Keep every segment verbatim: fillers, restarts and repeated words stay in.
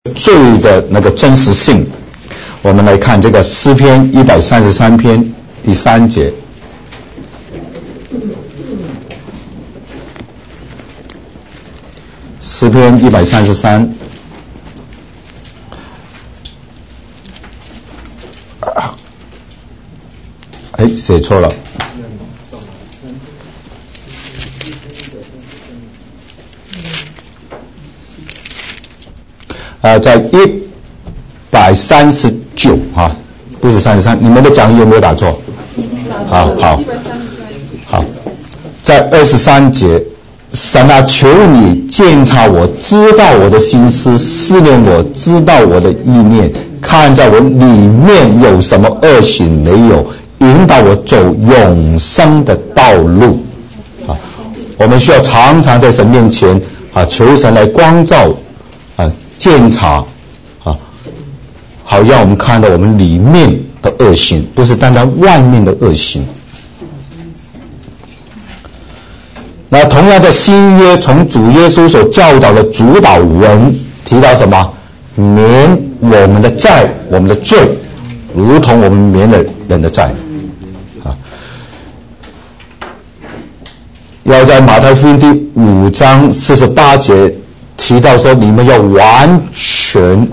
罪的那个真实性。我们来看这个诗篇一百三十三篇第三节。诗篇一百三十三，哎，写错了。呃，在一百三十九啊，不是三十三，你们的讲义有没有打错？好好好，在二十三节，神啊，求你鉴察我，知道我的心思，试炼我，知道我的意念，看在我里面有什么恶行没有，引导我走永生的道路。啊，我们需要常常在神面前啊，求神来光照啊。鉴察啊，好让我们看到我们里面的恶行，不是单单外面的恶行。那同样在新约，从主耶稣所教导的主导文提到什么？免我们的债，我们的罪，如同我们免了人的债。啊，要在马太福音第五章四十八节。提到说你们要完全，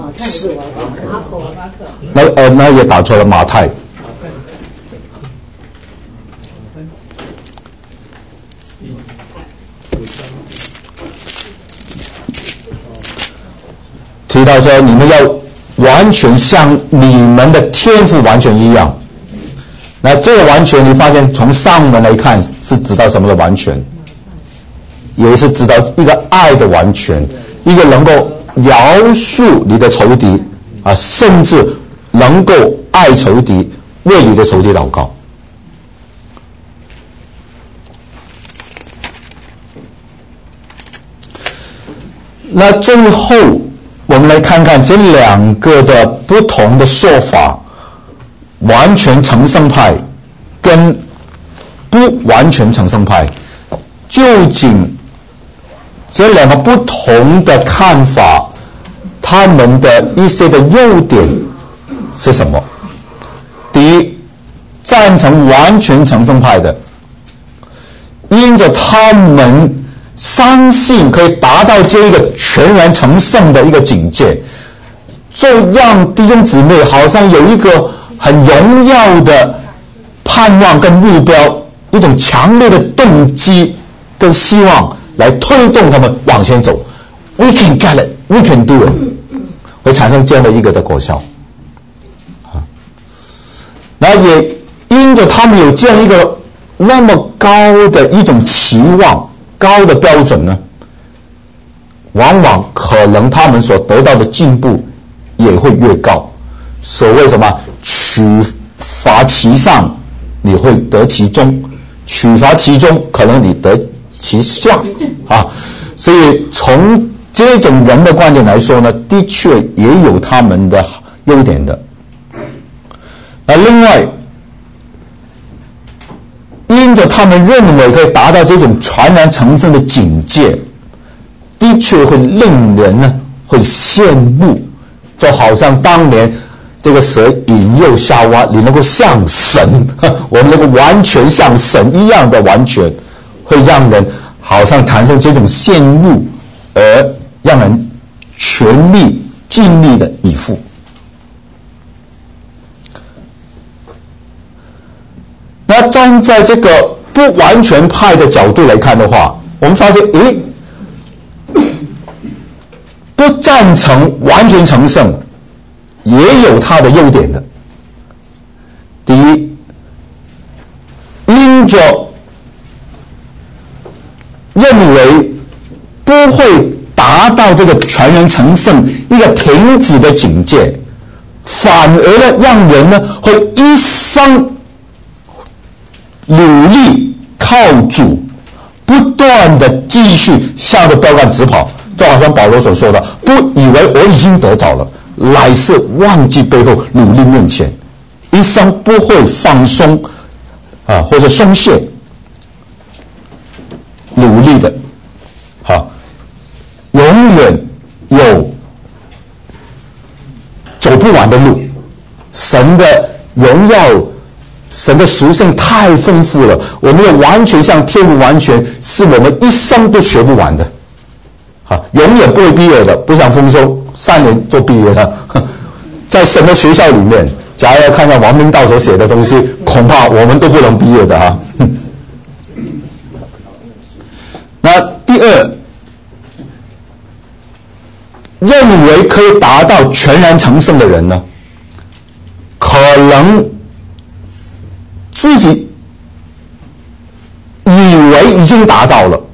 那呃那也打错了，马太。提到说你们要完全像你们的天父完全一样。那这个完全，你发现从上文来看是指到什么的完全？也是指到一个爱的完全，一个能够饶恕你的仇敌啊，甚至能够爱仇敌，为你的仇敌祷告。那最后我们来看看这两个的不同的说法，完全成圣派跟不完全成圣派，究竟这两个不同的看法，他们的一些的优点是什么？第一，赞成完全成圣派的，因着他们相信可以达到这个全然成圣的一个境界，就让弟兄姊妹好像有一个很荣耀的盼望跟目标，一种强烈的动机跟希望来推动他们往前走。 We can get it, we can do it， 会产生这样的一个的果效。那也因着他们有这样一个那么高的一种期望，高的标准呢，往往可能他们所得到的进步也会越高。所谓什么取伐其上，你会得其中；取伐其中，可能你得其下啊。所以从这种人的观点来说呢，的确也有他们的优点的。那另外，因着他们认为可以达到这种全然成圣的境界，的确会令人呢会羡慕，就好像当年这个蛇引诱夏娃，你能够像神，我们能够完全像神一样的完全，会让人好像产生这种羡慕，而让人全力尽力的以赴。那站在这个不完全派的角度来看的话，我们发现，诶，不赞成完全成圣，也有它的优点的。第一，因着认为不会达到这个全然成圣一个停止的境界，反而呢让人呢会一生努力靠主，不断的继续向着标杆直跑，就好像保罗所说的，不以为我已经得着了，乃是忘记背后，努力面前，一生不会放松啊或者松懈，努力的，好，永远有走不完的路。神的荣耀，神的属性太丰富了，我们要完全像天父完全，是我们一生都学不完的，啊，永远不会毕业的。不像丰收三年就毕业了，在神的学校里面，假如要看看王明道所写的东西，恐怕我们都不能毕业的啊。那第二，认为可以达到全然成圣的人呢，可能自己以为已经达到了，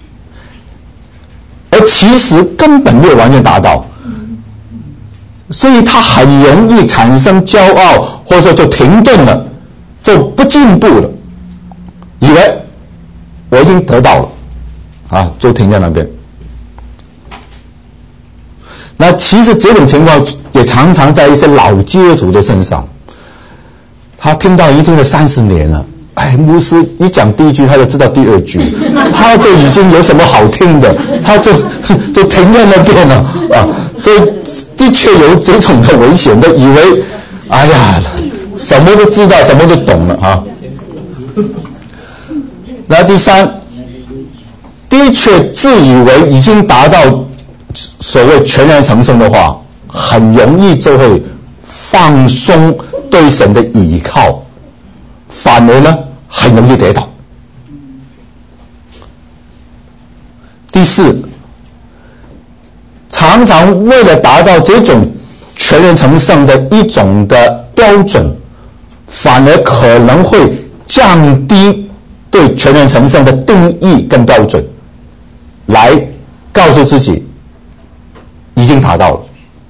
而其实根本没有完全达到，所以他很容易产生骄傲，或者说就停顿了，就不进步了，以为我已经得到了啊，就停在那边。那其实这种情况也常常在一些老基督徒的身上，他听到一听了三十年了，哎，牧师一讲第一句他就知道第二句，他就已经有什么好听的，他就就停在那边了啊。所以的确有这种的危险的，以为哎呀什么都知道，什么都懂了啊。那第三，的确自以为已经达到所谓全然成圣的话，很容易就会放松对神的倚靠，反而呢很容易跌倒。第四，常常为了达到这种全然成圣的一种的标准，反而可能会降低对全然成圣的定义跟标准，来告诉自己已经达到了。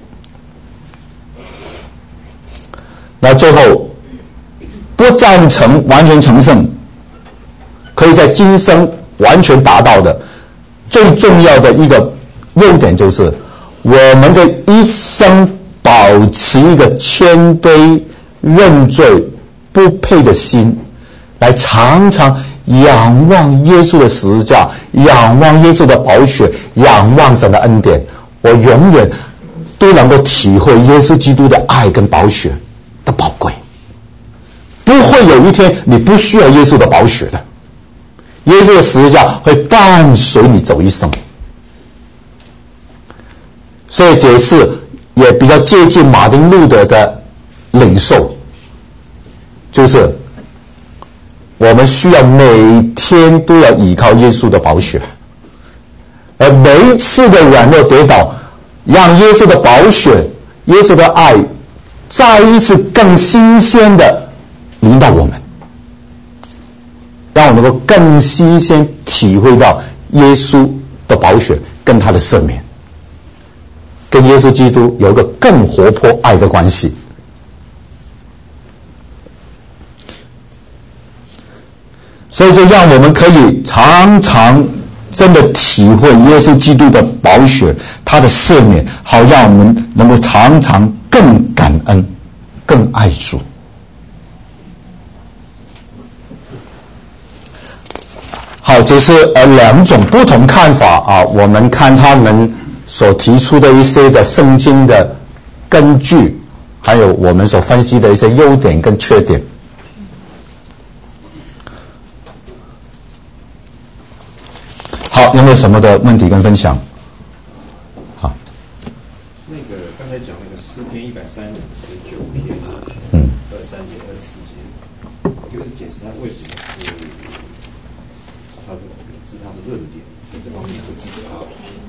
那最后，不赞成完全成圣，可以在今生完全达到的最重要的一个优点，就是我们的一生保持一个谦卑、认罪、不配的心，来常常仰望耶稣的十字架，仰望耶稣的宝血，仰望神的恩典。我永远都能够体会耶稣基督的爱跟宝血的宝贵，不会有一天你不需要耶稣的宝血的。耶稣的十字架会伴随你走一生。所以这次也比较接近马丁路德的领受，就是我们需要每天都要依靠耶稣的宝血，而每一次的软弱跌倒，让耶稣的宝血、耶稣的爱再一次更新鲜的临到我们，让我们能够更新鲜体会到耶稣的宝血跟他的赦免，跟耶稣基督有一个更活泼爱的关系。所以就让我们可以常常真的体会耶稣基督的宝血，他的赦免，好让我们能够常常更感恩，更爱主。好，这是呃两种不同看法啊，我们看他们所提出的一些的圣经的根据，还有我们所分析的一些优点跟缺点。好，有没有什么的问题跟分享？好， 那个刚才讲那个诗篇一百三十九篇， 嗯， 二三节、二四节，就是解释他为什么是他的是他的论点，这方面不知道。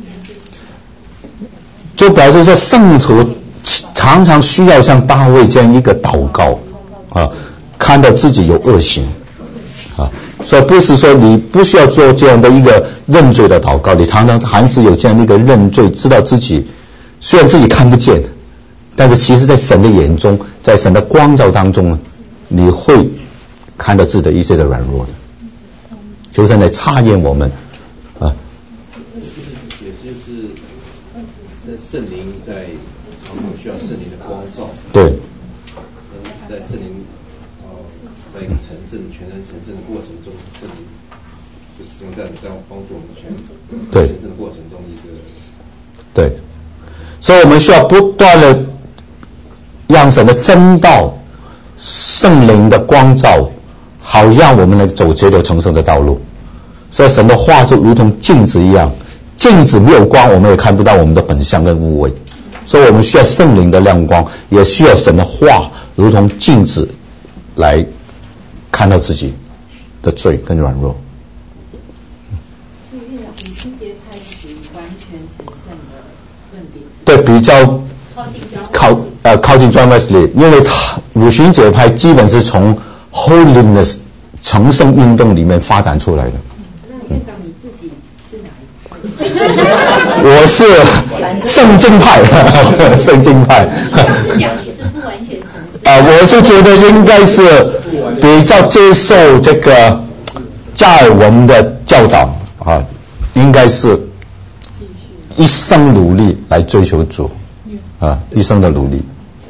就表示说，圣徒常常需要像大卫这样一个祷告啊，看到自己有恶行啊。所以不是说你不需要做这样的一个认罪的祷告，你常常还是有这样的一个认罪，知道自己虽然自己看不见，但是其实在神的眼中，在神的光照当中呢，你会看到自己的一些的软弱的，就是来查验我们啊。 也就是在圣灵在常常需要圣灵的光照， 对， 在圣灵在一个成圣、全然成圣的过程中，圣灵就使用在在帮助我们全对成圣的过程中一个对，所以我们需要不断的让神的真道、圣灵的光照，好让我们来走这条成圣的道路。所以神的话就如同镜子一样，镜子没有光，我们也看不到我们的本相跟污秽。所以我们需要圣灵的亮光，也需要神的话如同镜子来看到自己的罪跟软弱。 五旬节派是完全成圣的论点， 对，比较靠呃靠近 John Wesley， 因为他五旬节派基本是从 Holiness 成圣运动里面发展出来的。 那院长你自己是哪一派？ 我是圣经派，圣经派。 是讲你是不完全成圣。 啊、呃，我是觉得应该是比较接受这个加尔文的教导啊，应该是一生努力来追求主啊，一生的努力。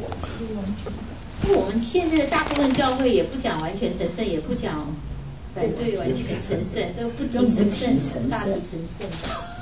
我们现在的大部分教会也不讲完全成圣，也不讲反对完全成圣，都不提成圣，大体成圣。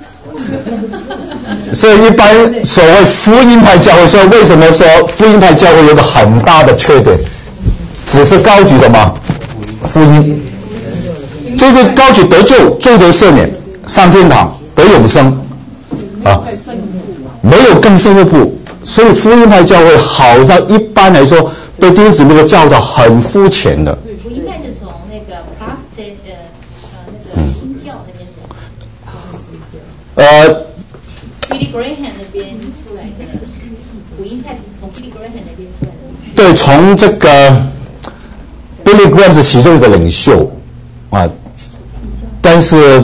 所以一般所谓福音派教会说，为什么说福音派教会有个很大的缺点，只是高举什么福音，就是高举得救、罪得赦免、上天堂、得永生啊，没有更深一步。所以福音派教会好像一般来说对弟兄姊妹的教导很肤浅的。 福音派是从那个 Protestant 呃呃那个新教那边呃 Billy Graham 那边出来的，福音派是从 Billy Graham 那边出来的。 对，从这个 Billy Graham 是其中一个领袖啊，但是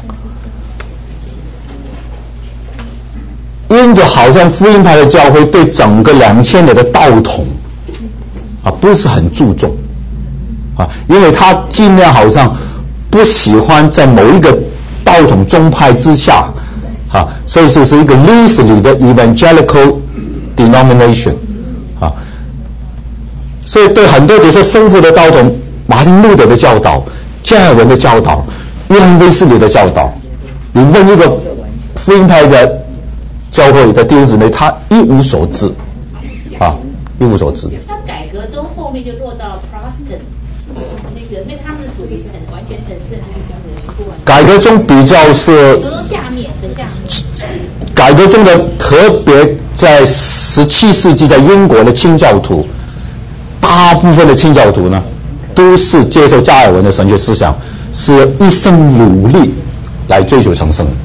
因着好像福音派的教会对整个两千年的道统啊不是很注重啊，因为他尽量好像不喜欢在某一个道统宗派之下啊，所以就是一个 loosely 的 evangelical denomination 啊，所以对很多这些丰富的道统，马丁路德的教导、加尔文的教导、约翰卫斯理的教导，你问一个福音派的教会的弟兄姊妹，他一无所知啊，一无所知。 他改革中后面就落到 Protestant 那个，那他们是属于很完全成圣还是不完全？ 改革中比较是都下面和下面。 改革中的特别在十七世纪在英国的清教徒，大部分的清教徒呢，都是接受加尔文的神学思想，是一生努力来追求成圣。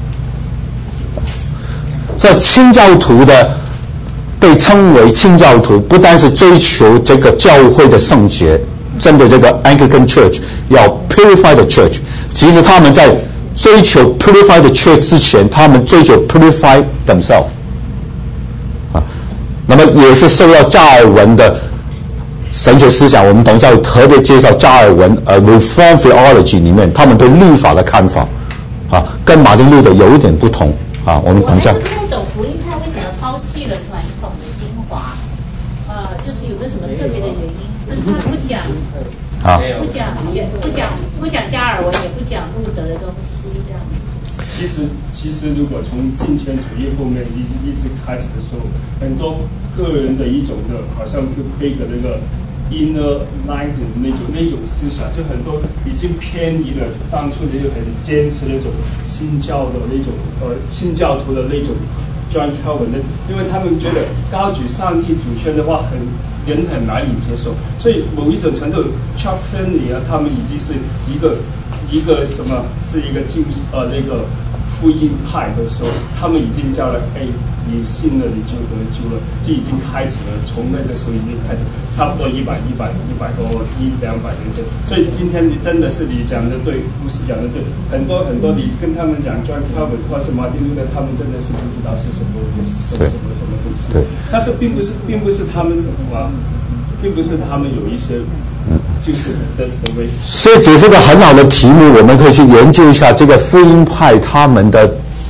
所以清教徒的被称为清教徒，不单是追求这个教会的圣洁，针对这个 Anglican Church 要 purify the church， 其实他们在追求 purify the church 之前，他们追求 purify themselves 啊，那么也是受到加尔文的神学思想。我们等一下会特别介绍加尔文呃 Reform Theology 里面他们对律法的看法啊，跟马丁路德有一点不同啊。我们等一下。 我还是不懂福音派为什么抛弃了传统的精华，呃，就是有没有什么特别的原因？就是他不讲啊，不讲不讲不讲加尔文，也不讲路德的东西，这样。 其实，其实如果从金钱主义后面一一直开始的时候，很多个人的一种的，好像就背着那个 inner light 的那种那种思想，就很多已经偏离了当初那种很坚持那种新教的那种呃新教徒的那种 John Calvin 的，因为他们觉得高举上帝主权的话很。人很难以接受，所以某一种程度 ，Chuck Finley 啊，他们已经是一个一个什么，是一个救呃那个福音派的时候，他们已经叫了，哎，你信了你就得救了，就已经开始了，从那个时候已经开始，差不多一百一百一百多一两百年前。所以今天你真的是你讲的对，不是讲的对，很多很多你跟他们讲 John Calvin 或是马丁路德，他们真的是不知道是什么什么什么什么东西。 对， 但是并不是并不是他们啊，并不是他们有一些。就是 that's the way。 所以这是个很好的题目，我们可以去研究一下这个福音派他们的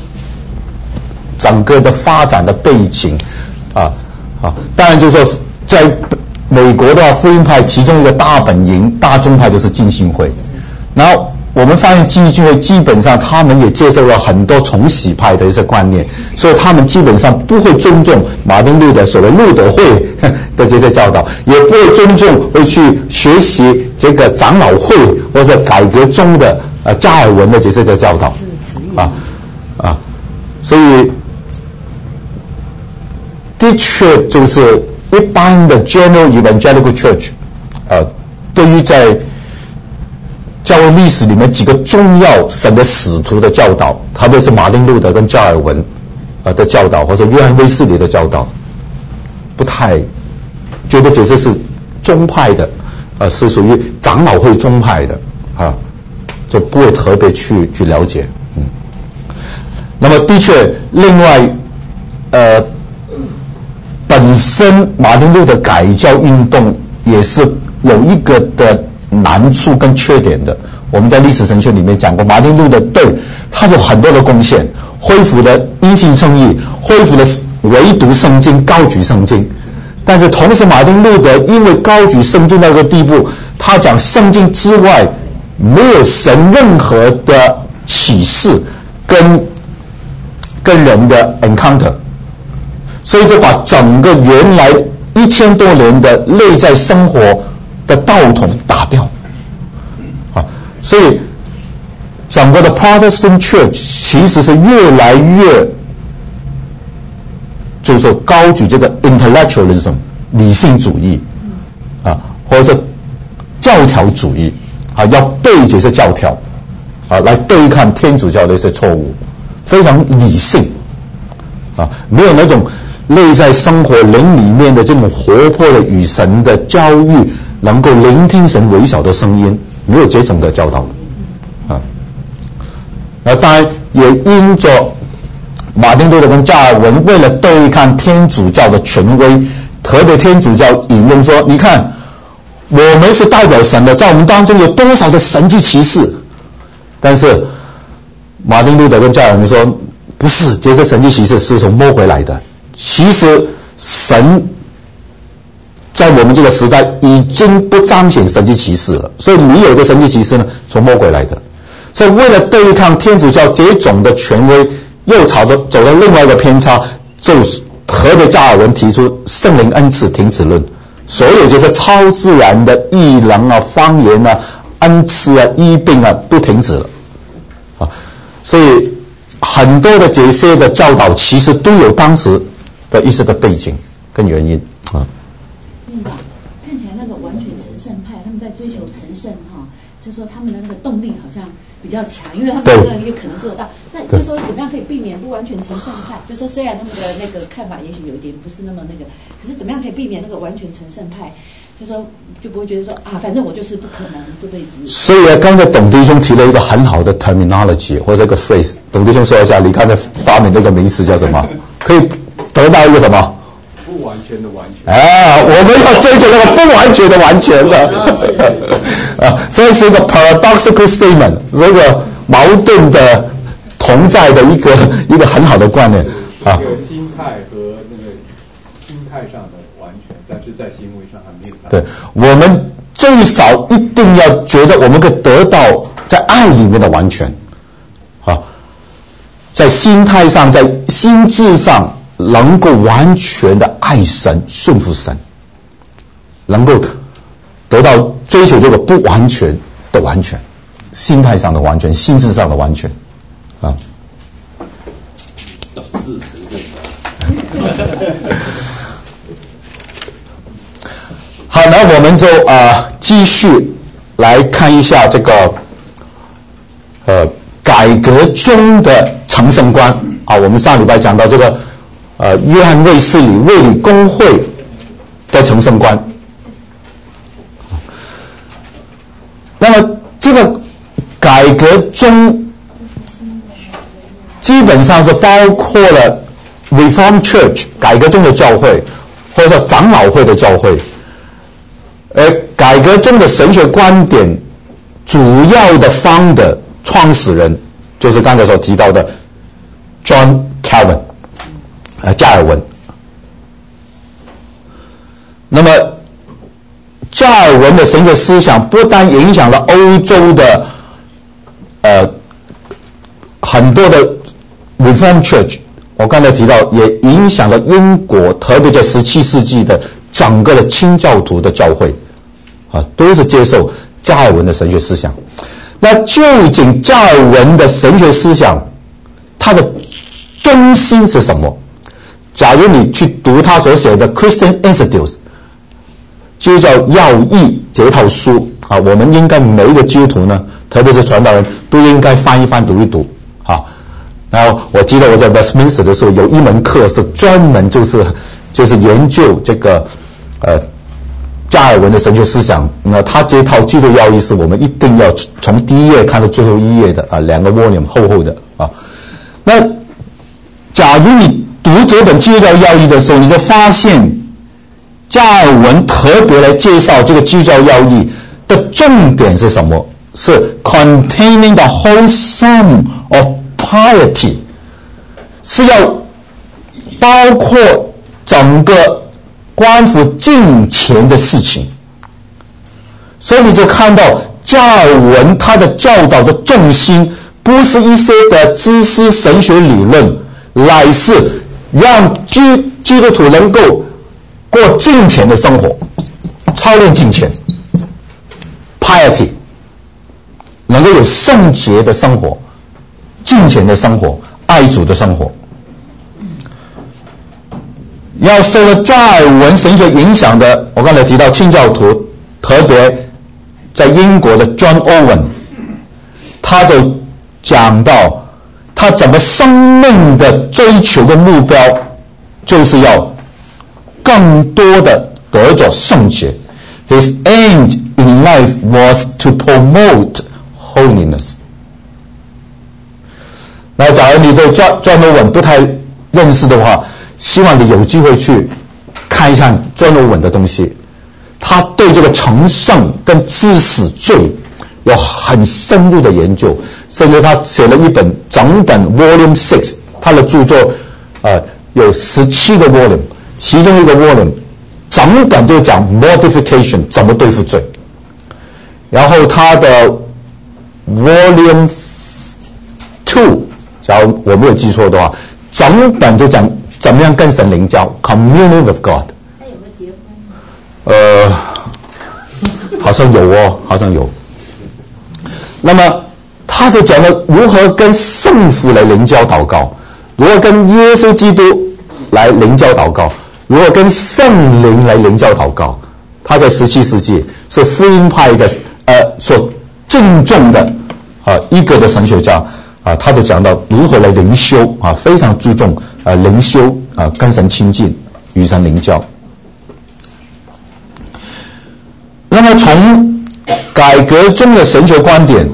整个的发展的背景啊啊！当然就是说，在美国的话，福音派其中一个大本营、大宗派就是浸信会，然后我们发现基督教会基本上他们也接受了很多重洗派的一些观念，所以他们基本上不会尊重马丁路德所谓路德会的这些教导，也不会尊重会去学习这个长老会或者改革中的呃加尔文的这些的教导啊啊，所以的确就是一般的 General Evangelical Church 呃，对于在教会历史里面几个重要神的使徒的教导，特别是马丁路德跟加尔文呃的教导，或者约翰卫斯理的教导，不太觉得这些是宗派的，呃，是属于长老会宗派的啊，就不会特别去去了解。嗯，那么的确，另外，呃，本身马丁路德改教运动也是有一个的难处跟缺点的。我们在历史神学里面讲过，马丁路德对他有很多的贡献，恢复了因信称义，恢复了唯独圣经，高举圣经。但是同时，马丁路德因为高举圣经到一个地步，他讲圣经之外没有神任何的启示跟跟人的 encounter， 所以就把整个原来一千多年的内在生活的道统打掉啊，所以整个的 Protestant Church 其实是越来越就是说高举这个 intellectualism 理性主义啊，或者是教条主义啊，要背这些教条啊来对抗天主教的一些错误，非常理性啊，没有那种内在生活灵里面的这种活泼的与神的交遇，能够聆听神微小的声音，没有这种的教导啊。那当然也因着马丁路德跟加尔文为了对抗天主教的权威，特别天主教引用说，你看我们是代表神的，在我们当中有多少的神迹奇事，但是马丁路德跟加尔文说不是，这些神迹奇事是从魔鬼来的，其实神在我们这个时代已经不彰显神迹奇事了，所以你有的神迹奇事呢从魔鬼来的。所以为了对抗天主教这种的权威，又朝着走到另外一个偏差，就是和着加尔文提出圣灵恩赐停止论，所有就是超自然的异能啊、方言啊、恩赐啊、医病啊都停止了啊。所以很多的这些的教导其实都有当时的一些的背景跟原因啊。 院长，看起来那个完全成圣派，他们在追求成圣哈，就是说他们的那个动力好像比较强，因为他们这个也可能做得到。那就是说怎么样可以避免不完全成圣派？就是说虽然他们的那个看法也许有一点不是那么那个，可是怎么样可以避免那个完全成圣派？就说就不会觉得说啊，反正我就是不可能这辈子。 所以啊，刚才董弟兄提了一个很好的 terminology 或者一个 phrase， 董弟兄说一下，你刚才发明这个名词叫什么？可以得到一个什么？ 不完全的完全。 啊，我们要追求那个不完全的完全的啊，所以是一个 paradoxical statement， 这个矛盾的同在的一个一个很好的观念啊。 这个心态和那个心态上的完全，但是在行为上还没有。 对，我们最少一定要觉得我们可以得到在爱里面的完全啊，在心态上，在心智上能够完全的爱神、顺服神，能够得到追求这个不完全的完全，心态上的完全，心智上的完全啊。 导致成圣。 好，那我们就啊、呃、继续来看一下这个呃改革中的成圣观啊。我们上礼拜讲到这个呃约翰卫斯理卫理公会的成圣观。那么这个改革中基本上是包括了 Reformed Church 改革中的教会，或者说长老会的教会。而改革中的神学观点主要的 founder 创始人就是刚才所提到的 John Calvin 呃加尔文。那么加尔文的神学思想不但影响了欧洲的呃很多的 Reformed Church， 我刚才提到也影响了英国，特别在十七世纪的整个的清教徒的教会啊，都是接受加尔文的神学思想。那究竟加尔文的神学思想它的中心是什么？假如你去读他所写的 Christian Institutes 基督教要义这套书啊，我们应该每一个基督徒呢，特别是传道人都应该翻一翻读一读啊。然后我记得我在 Westminster 的时候有一门课是专门就是就是研究这个呃加尔文的神学思想。那他这套基督要义是我们一定要从第一页看到最后一页的啊，两个 volume 厚厚的啊。那假如你读这本基督教要义的时候，你就发现加尔文特别来介绍这个基督教要义的重点是什么？是 containing the whole sum of piety， 是要包括整个关乎敬虔的事情。所以你就看到加尔文他的教导的重心不是一些的知识神学理论，乃是让基基督徒能够过敬虔的生活，操练敬虔 piety， 能够有圣洁的生活，敬虔的生活，爱主的生活。要受了加尔文神学影响的，我刚才提到清教徒，特别在英国的 John Owen， 他就讲到他整个生命的追求的目标就是要更多的得着圣洁。 His aim in life was to promote holiness。 那假如你对 John Owen 不太认识的话，希望你有机会去看一看 John Owen 的东西。他对这个成圣跟致死罪有很深入的研究，甚至他写了一本整本 Volume Six， 他的著作呃有十七个 Volume， 其中一个 Volume 整本就讲 Mortification 怎么对付罪。然后他的 Volume Two， 假如我没有记错的话，整本就讲怎么样跟神灵交 Communion with God。 他有没有结婚？ 呃，好像有哦，好像有。那么他就讲了如何跟圣父来灵交祷告，如何跟耶稣基督来灵交祷告，如何跟圣灵来灵交祷告。他在十七世纪是福音派的呃所敬重的啊、呃、一个的神学家啊、呃，他就讲到如何来灵修啊，非常注重啊、呃、灵修啊、呃，跟神亲近，与神灵交。那么从改革中的神学观点，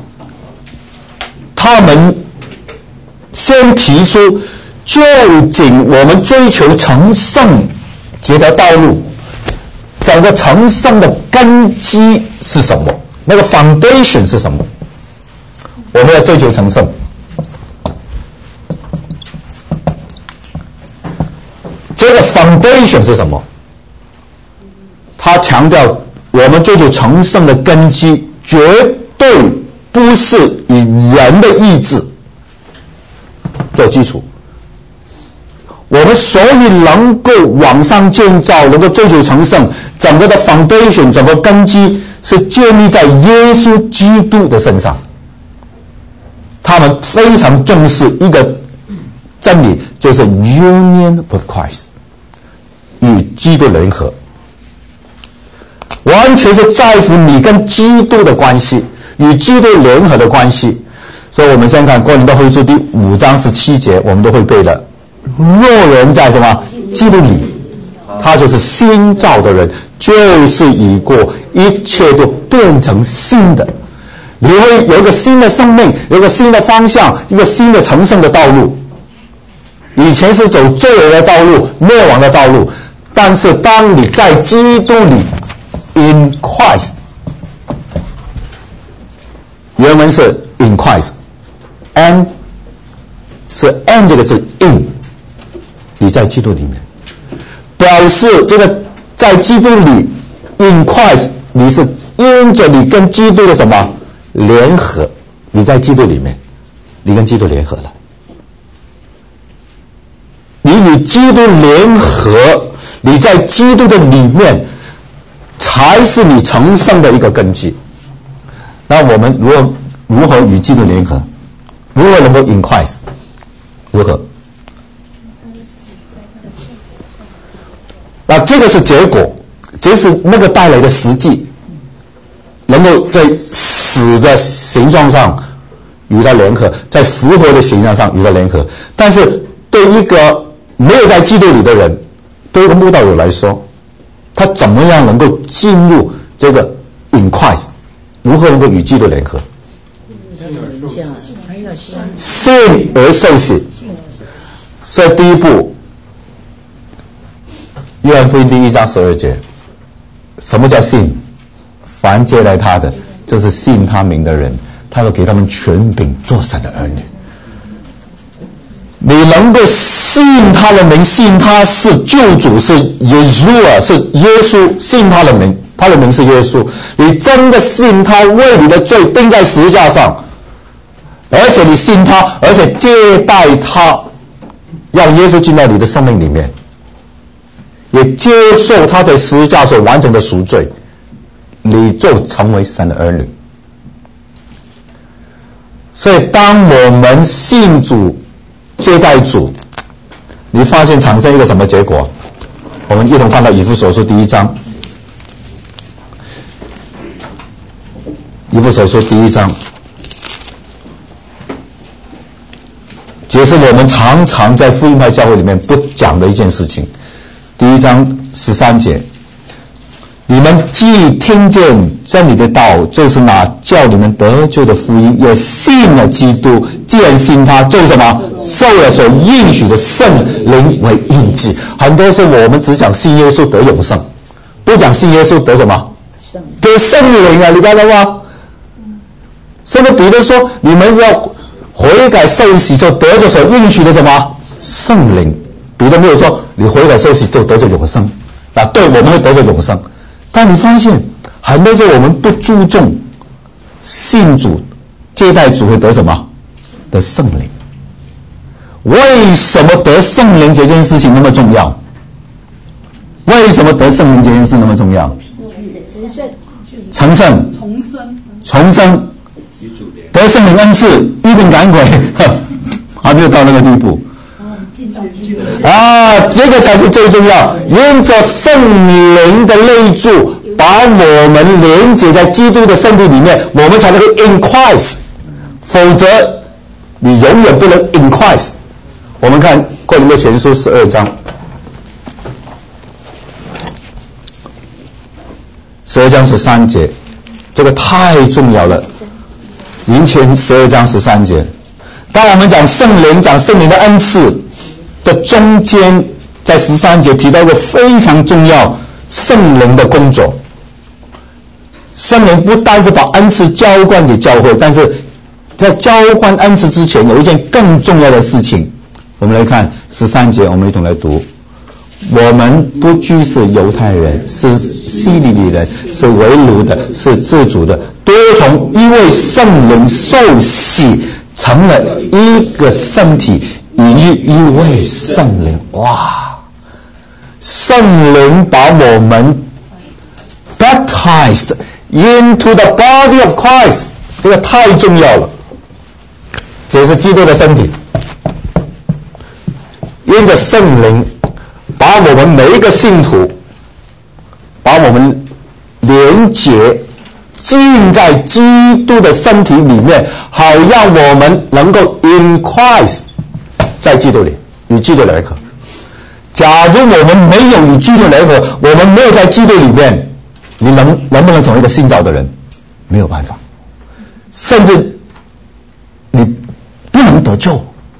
他们先提出究竟我们追求成圣这条道路，整个成圣的根基是什么？那个 foundation 是什么？我们要追求成圣，这个 foundation 是什么？他强调我们追求成圣的根基绝对不是以人的意志做基础，我们所以能够往上建造，能够追求成圣，整个的 foundation 整个根基是建立在耶稣基督的身上。他们非常重视一个真理，就是 union with Christ， 与基督联合，完全是在乎你跟基督的关系，与基督联合的关系。所以我们先看哥林多后书第五章十七节，我们都会背的。若人在什么基督里，他就是新造的人，旧事已过，一切都变成新的。你会有一个新的生命，有一个新的方向，一个新的成圣的道路。以前是走罪恶的道路，灭亡的道路，但是当你在基督里 in Christ， 原文是 in Christ， and 是 and 这个字 in， 你在基督里面，表示这个在基督里 in Christ， 你是因着你跟基督的什么联合， 你在基督里面，你跟基督联合了。你与基督联合，你在基督的里面，才是你成圣的一个根基。那我们如何如何与基督联合？如何能够 in Christ？ 如何？那这个是结果，这是那个带来的实际，能够在死的形状上与它联合，在复活的形状上与它联合。但是对一个没有在基督里的人，对一个慕道友来说，他怎么样能够进入这个 in Christ？ 如何能够与基督联合？信而受洗，所以第一步，约翰福音第一章十二节，什么叫信？凡接待他的，就是信他名的人，他要给他们权柄做神的儿女。你能够信他的名，信他是救主，是耶稣啊，是耶稣，信他的名，他的名是耶稣。你真的信他为你的罪钉在十字架上，而且你信他，而且接待他，让耶稣进到你的生命里面，也接受他在十字架所完成的赎罪，你就成为神的儿女。所以当我们信主接待主，你发现产生一个什么结果？我们一同翻到以弗所书第一章，以弗所书第一章，这是我们常常在福音派教会里面不讲的一件事情。第一章十三节，你们既听见真理的道，就是那叫你们得救的福音，也信了基督，既然信他，就是什么？受了所应许的圣灵为印记。很多时候我们只讲信耶稣得永生，不讲信耶稣得什么？得圣灵啊！你看到吗？甚至彼得说，你们要悔改受洗，就得着所应许的什么？圣灵。彼得没有说你悔改受洗就得着永生啊，对，我们会得着永生。但你发现很多时候我们不注重信主接待主会得什么？得圣灵。为什么得圣灵这件事情那么重要？为什么得圣灵这件事那么重要？成圣，重生，重生，得圣灵恩赐，一并赶鬼，还没有到那个地步。啊，这个才是最重要。因着圣灵的内住，把我们连接在基督的身体里面，我们才能够 in Christ。否则，你永远不能 in Christ。我们看哥林多前书十二章，十二章十三节，这个太重要了。林前十二章十三节，当我们讲圣灵，讲圣灵的恩赐的中间，在十三节提到一个非常重要圣灵的工作。圣灵不单是把恩赐浇灌给教会，但是在浇灌恩赐之前，有一件更重要的事情。我们来看十三节，我们一同来读。我们不拘是犹太人，是希利尼人，是为奴的，是自主的，都从一位圣灵受洗，成了一个身体，以于一位圣灵。哇！圣灵把我们 baptized into the body of Christ， 这个太重要了。这是基督的身体，因着圣灵把我们每一个信徒，把我们连结进在基督的身体里面，好让我们能够 in Christ， 在基督里与基督联合。假如我们没有与基督联合，我们没有在基督里面，你能能不能成为一个新造的人？没有办法，甚至你不能得救。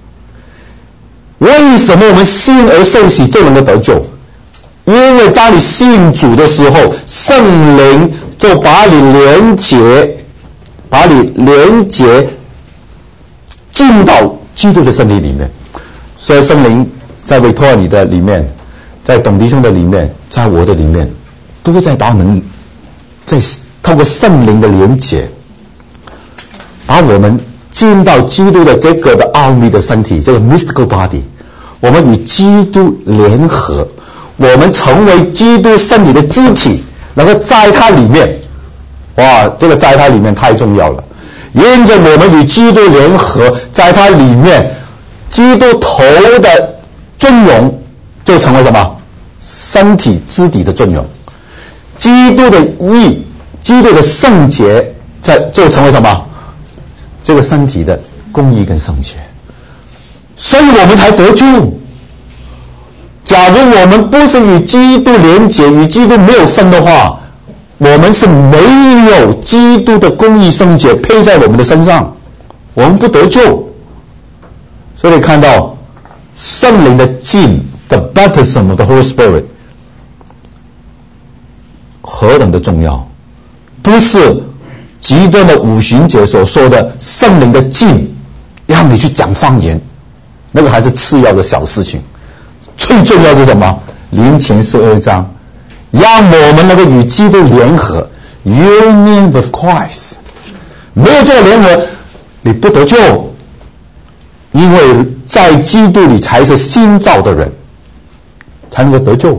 为什么我们信而受洗就能够得救？因为当你信主的时候，圣灵就把你连结，把你连结进到基督的身体里面。所以圣灵在维托尔你的里面，在董弟兄的里面，在我的里面，都在把我们在透过圣灵的连结， 把我们进到基督的这个的奥秘的身体，这个 mystical body， 我们与基督联合，我们成为基督身体的肢体，能够在它里面，哇，这个在它里面太重要了。因着我们与基督联合，在它里面，基督头的尊荣就成为什么？身体肢体的尊荣。基督的义，基督的圣洁，在就成为什么？这个身体的公义跟圣洁。所以我们才得救。假如我们不是与基督连结，与基督没有分的话，我们是没有基督的公义圣洁配在我们的身上，我们不得救。所以看到圣灵的浸 the baptism of the Holy Spirit 何等的重要，不是极端的五旬节所说的圣灵的浸让你去讲方言，那个还是次要的小事情。最重要是什么？林前十二章让我们能够与基督联合 union with Christ。 没有这个联合你不得救，因为在基督里才是新造的人，才能够得救。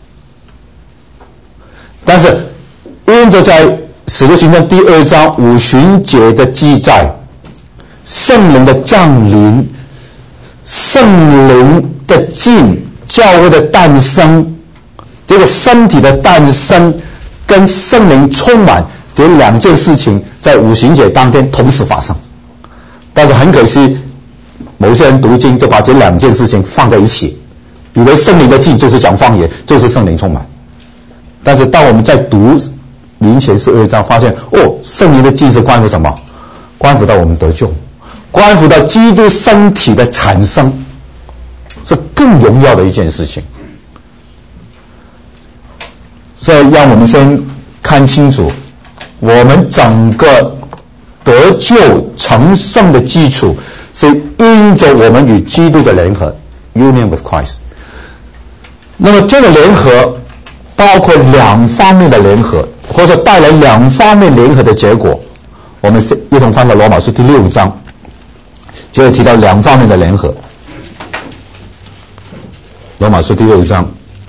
但是因着在使徒行传第二章五旬节的记载，圣灵的降临，圣灵的浸，教会的诞生，这个身体的诞生跟圣灵充满这两件事情在五旬节当天同时发生。但是很可惜，某些人读经就把这两件事情放在一起，以为圣灵的浸就是讲方言，就是圣灵充满。但是当我们在读林前十二章，发现哦，圣灵的浸是关乎什么？关乎到我们得救，关乎到基督身体的产生，是更荣耀的一件事情。所以让我们先看清楚，我们整个得救成圣的基础是因着我们与基督的联合 union with Christ。 那么这个联合包括两方面的联合，或者带来两方面联合的结果。我们一同翻到罗马书第六章，就会提到两方面的联合。罗马书第六章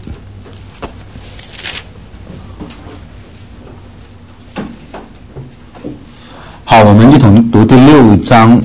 好，我们一同读第六章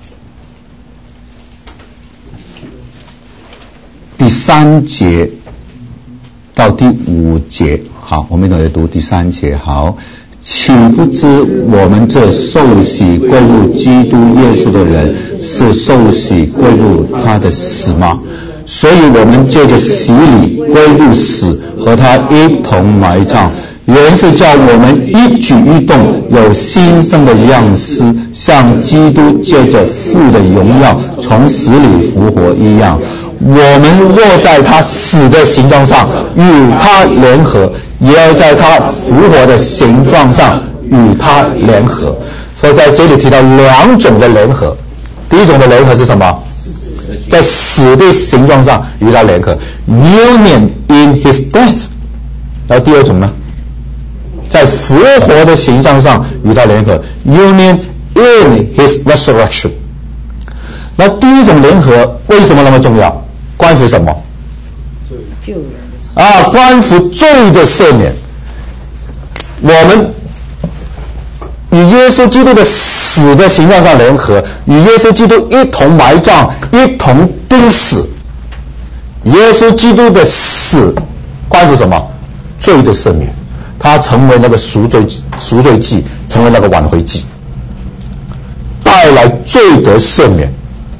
第三节到第五节。好，我们一同来读第三节。好，岂不知我们这受洗归入基督耶稣的人，是受洗归入他的死吗？所以我们借着洗礼归入死，和他一同埋葬，原是叫我们一举一动有新生的样式，像基督借着父的荣耀从死里复活一样。我们若在他死的形状上与他联合，也要在他复活的形状上与他联合。所以在这里提到两种的联合，第一种的联合是什么？在死的形状上与他联合 union in his death。 然后第二种呢，在复活的形象上与他联合 union in his resurrection。 那第一种联合为什么那么重要？关乎什么？ 救人啊，关乎罪的赦免。我们与耶稣基督的死的形状上联合，与耶稣基督一同埋葬，一同钉死。耶稣基督的死关乎什么？罪的赦免，他成为那个赎罪赎罪祭，成为那个挽回祭，带来罪的赦免。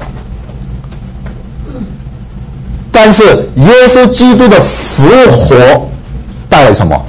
但是耶稣基督的复活带来什么？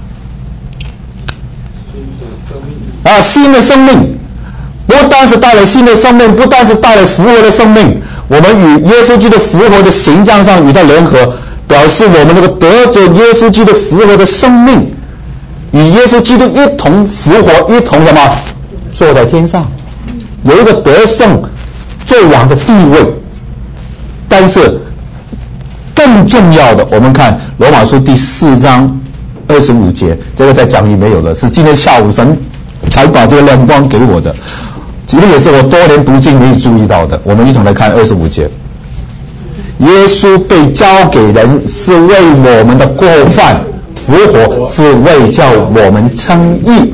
啊，新的生命。不但是带来新的生命，不但是带来复活的生命，我们与耶稣基督复活的形象上与他联合，表示我们那个得着耶稣基督复活的生命，与耶稣基督一同复活，一同什么？坐在天上，有一个得胜最王的地位。但是更重要的，我们看罗马书第四章二十五节，这个在讲义没有了，是今天下午神才把这个亮光给我的。 这个也是我多年读经没有注意到的。我们一同来看二十五节。耶稣被交给人，是为我们的过犯复活，是为叫我们称义。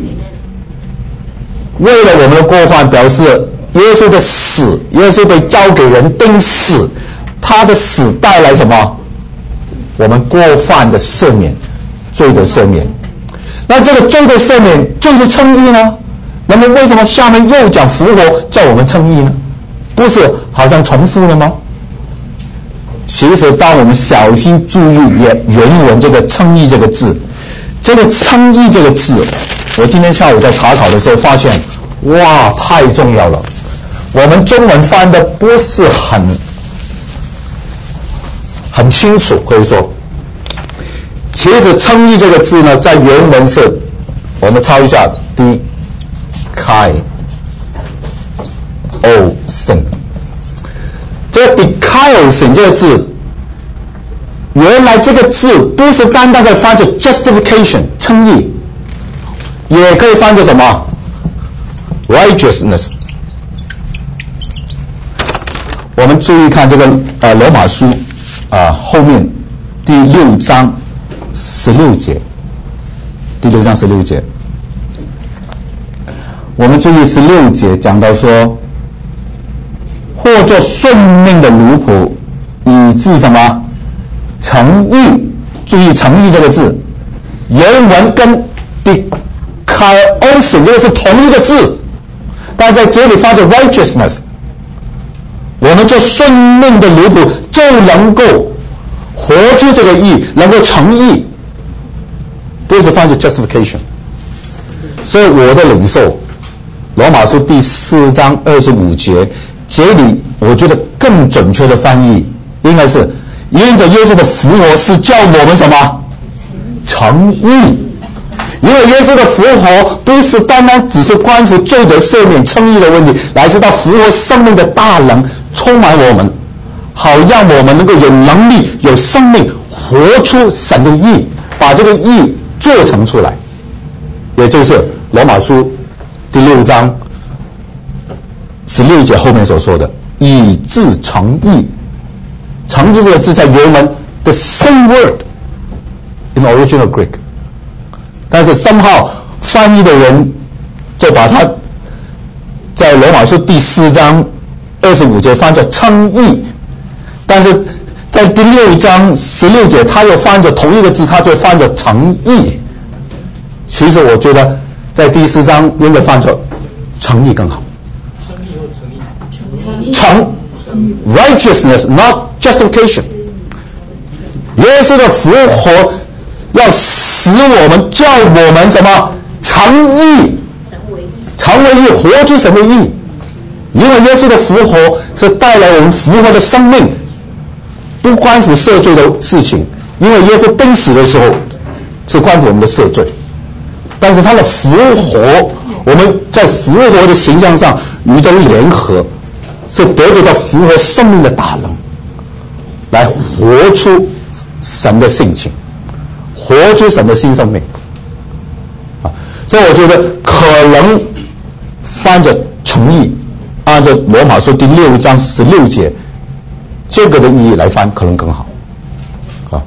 为了我们的过犯，表示耶稣的死，耶稣被交给人钉死，他的死带来什么？我们过犯的赦免，罪的赦免。那这个罪的赦免就是称义呢？那么为什么下面又讲复活叫我们称义呢？不是好像重复了吗？其实当我们小心注意也原文这个称义这个字，这个称义这个字，我今天下午在查考的时候发现，哇，太重要了。我们中文翻的不是很很清楚，可以说其实称义这个字呢，在原文是，我们抄一下 d kai o sin， 这个 dikaiosin 这个字，原来这个字不是单单的翻作 justification 称义，也可以翻作什么 righteousness。我们注意看这个呃罗马书啊、呃、后面第六章十六节，第六章十六节，我们注意十六节讲到说，或作顺命的奴仆，以致什么诚意。注意诚意这个字，原文跟 dikaiosin 这个是同一个字，但在这里发作 righteousness。我们做顺命的奴仆就能够活出这个义，能够成义，不是翻作 justification。所以我的领受罗马书第四章二十五节，这里我觉得更准确的翻译应该是因着耶稣的复活是叫我们什么成义。因为耶稣的复活不是单单只是关乎罪的赦免称义的问题，来自到复活生命的大能充满我们，好让我们能够有能力有生命活出神的义，把这个义做成出来，也就是罗马书第六章十六节后面所说的以致成义。成义这个字在原文 the same word in original Greek， 但是somehow翻译的人就把它在罗马书第四章二十五节翻作称义，但是在第六章十六节他又翻着同一个字，他就翻着成义。其实我觉得在第四章应该翻作成义更好。成 righteousness not justification。 耶稣的复活要使我们叫我们什么成义，成为义，活出神的义。因为耶稣的复活是带来我们复活的生命，不关乎赦罪的事情，因为耶稣钉死的时候是关乎我们的赦罪，但是他的复活，我们在复活的形象上与他联合，是得着到复活生命的大能，来活出神的性情，活出神的新生命啊！所以我觉得可能翻着诚意，按照罗马书第六章十六节这个的意义来翻，可能更好啊。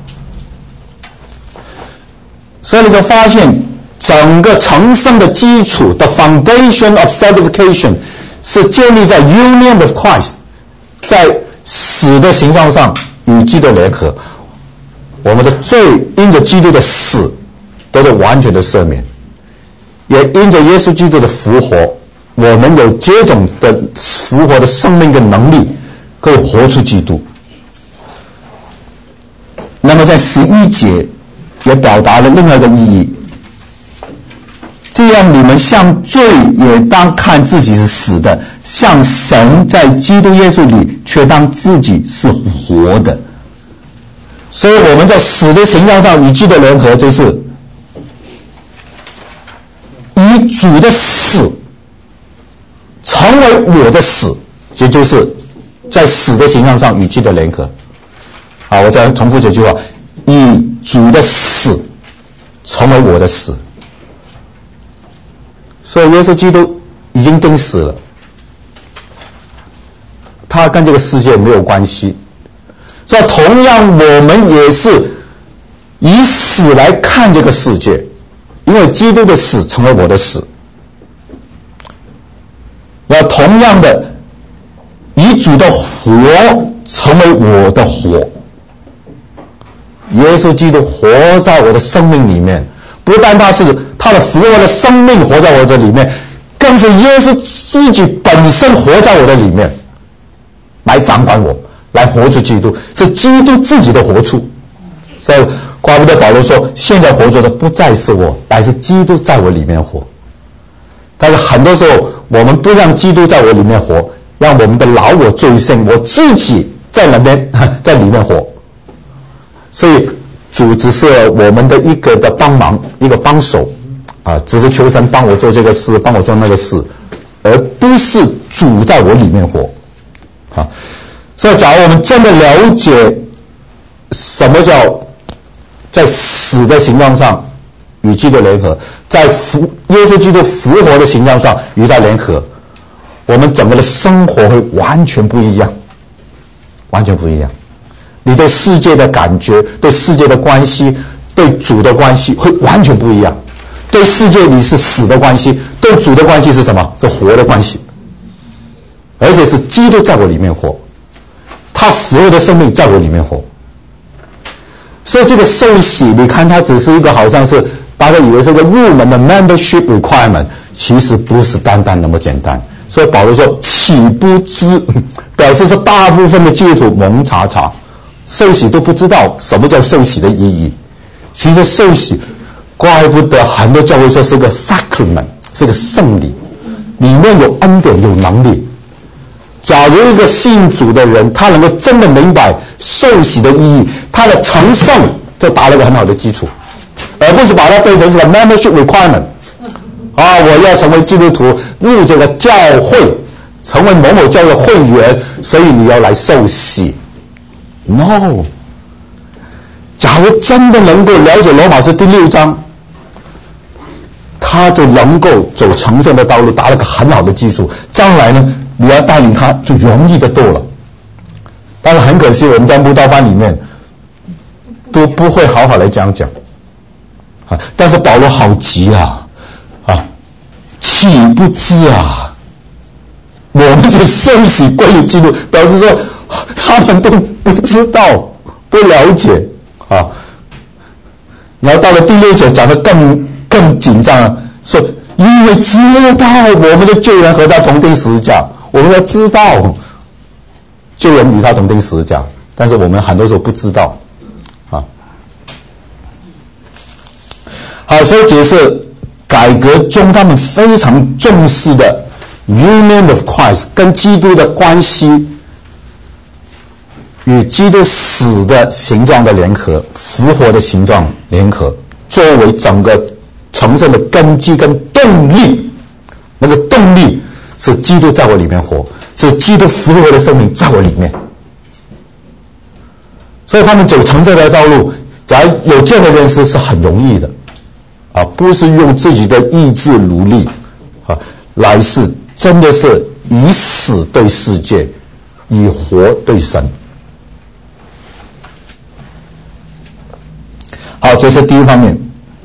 所以你就发现整个成圣的基础 the foundation of sanctification 是建立在 union with Christ， 在死的形状上与基督联合，我们的罪因着基督的死得到完全的赦免，也因着耶稣基督的复活，我们有这种的复活的生命的能力，可以活出基督。那么在十一节也表达了另外一个意义，这样你们向罪也当看自己是死的，向神在基督耶稣里却当自己是活的。所以我们在死的形象上与基督联合，就是以主的死成为我的死，也就是在死的形象上与基督联合。好，我再重复这句话，以主的死成为我的死。所以耶稣基督已经钉死了， 它跟这个世界没有关系。所以同样我们也是以死来看这个世界，因为基督的死成为我的死。那同样的，以主的活成为我的活。耶稣基督活在我的生命里面，不但他是他的复活的生命活在我的里面，更是耶稣自己本身活在我的里面，来掌管我，来活出基督，是基督自己的活出。所以怪不得保罗说，现在活着的不再是我，乃是基督在我里面活。但是很多时候我们不让基督在我里面活，让我们的老我罪性，我自己在那边在里面活。所以主只是我们的一个的帮忙，一个帮手啊，只是求神帮我做这个事，帮我做那个事，而不是主在我里面活啊。所以假如我们真的了解什么叫在死的形状上与基督联合，在复耶稣基督复活的形状上与他联合，我们整个的生活会完全不一样，完全不一样。你对世界的感觉，对世界的关系，对主的关系会完全不一样。对世界你是死的关系，对主的关系是什么？是活的关系，而且是基督在我里面活，他复活的生命在我里面活。所以这个受洗，你看它只是一个好像是大家以为是一个入门的 membership requirement， 其实不是单单那么简单。所以保罗说岂不知，表示说大部分的基督徒蒙查查受洗都不知道什么叫受洗的意义。其实受洗怪不得很多教会说是个 sacrament， 是个圣礼，里面有恩典有能力。假如一个信主的人他能够真的明白受洗的意义，他的成圣就打了一个很好的基础，而不是把它变成是个 membership requirement 啊，我要成为基督徒，入这个教会，成为某某教会的会员，所以你要来受洗。No， 假如真的能够了解罗马书第六章，他就能够走成圣的道路，打了个很好的基础，将来呢你要带领他就容易得多了。但是很可惜我们在慕道班里面都不会好好来讲讲啊，但是保罗好急啊啊，岂不知啊，我们就受洗归于基督，表示说他们都不知道不了解啊。然后到了第六节讲得更更紧张，说因为知道我们的救人和他同钉十字架，我们要知道救人与他同钉十字架，但是我们很多时候不知道啊。好，所以解释改革中他们非常重视的 union of Christ， 跟基督的关系，与基督死的形状的联合，复活的形状联合，作为整个成圣的根基跟动力。那个动力是基督在我里面活，是基督复活的生命在我里面。所以他们走成圣的道路，假如有这样的认识是很容易的啊，不是用自己的意志努力啊，来是真的是以死对世界，以活对神。好，这是第一方面。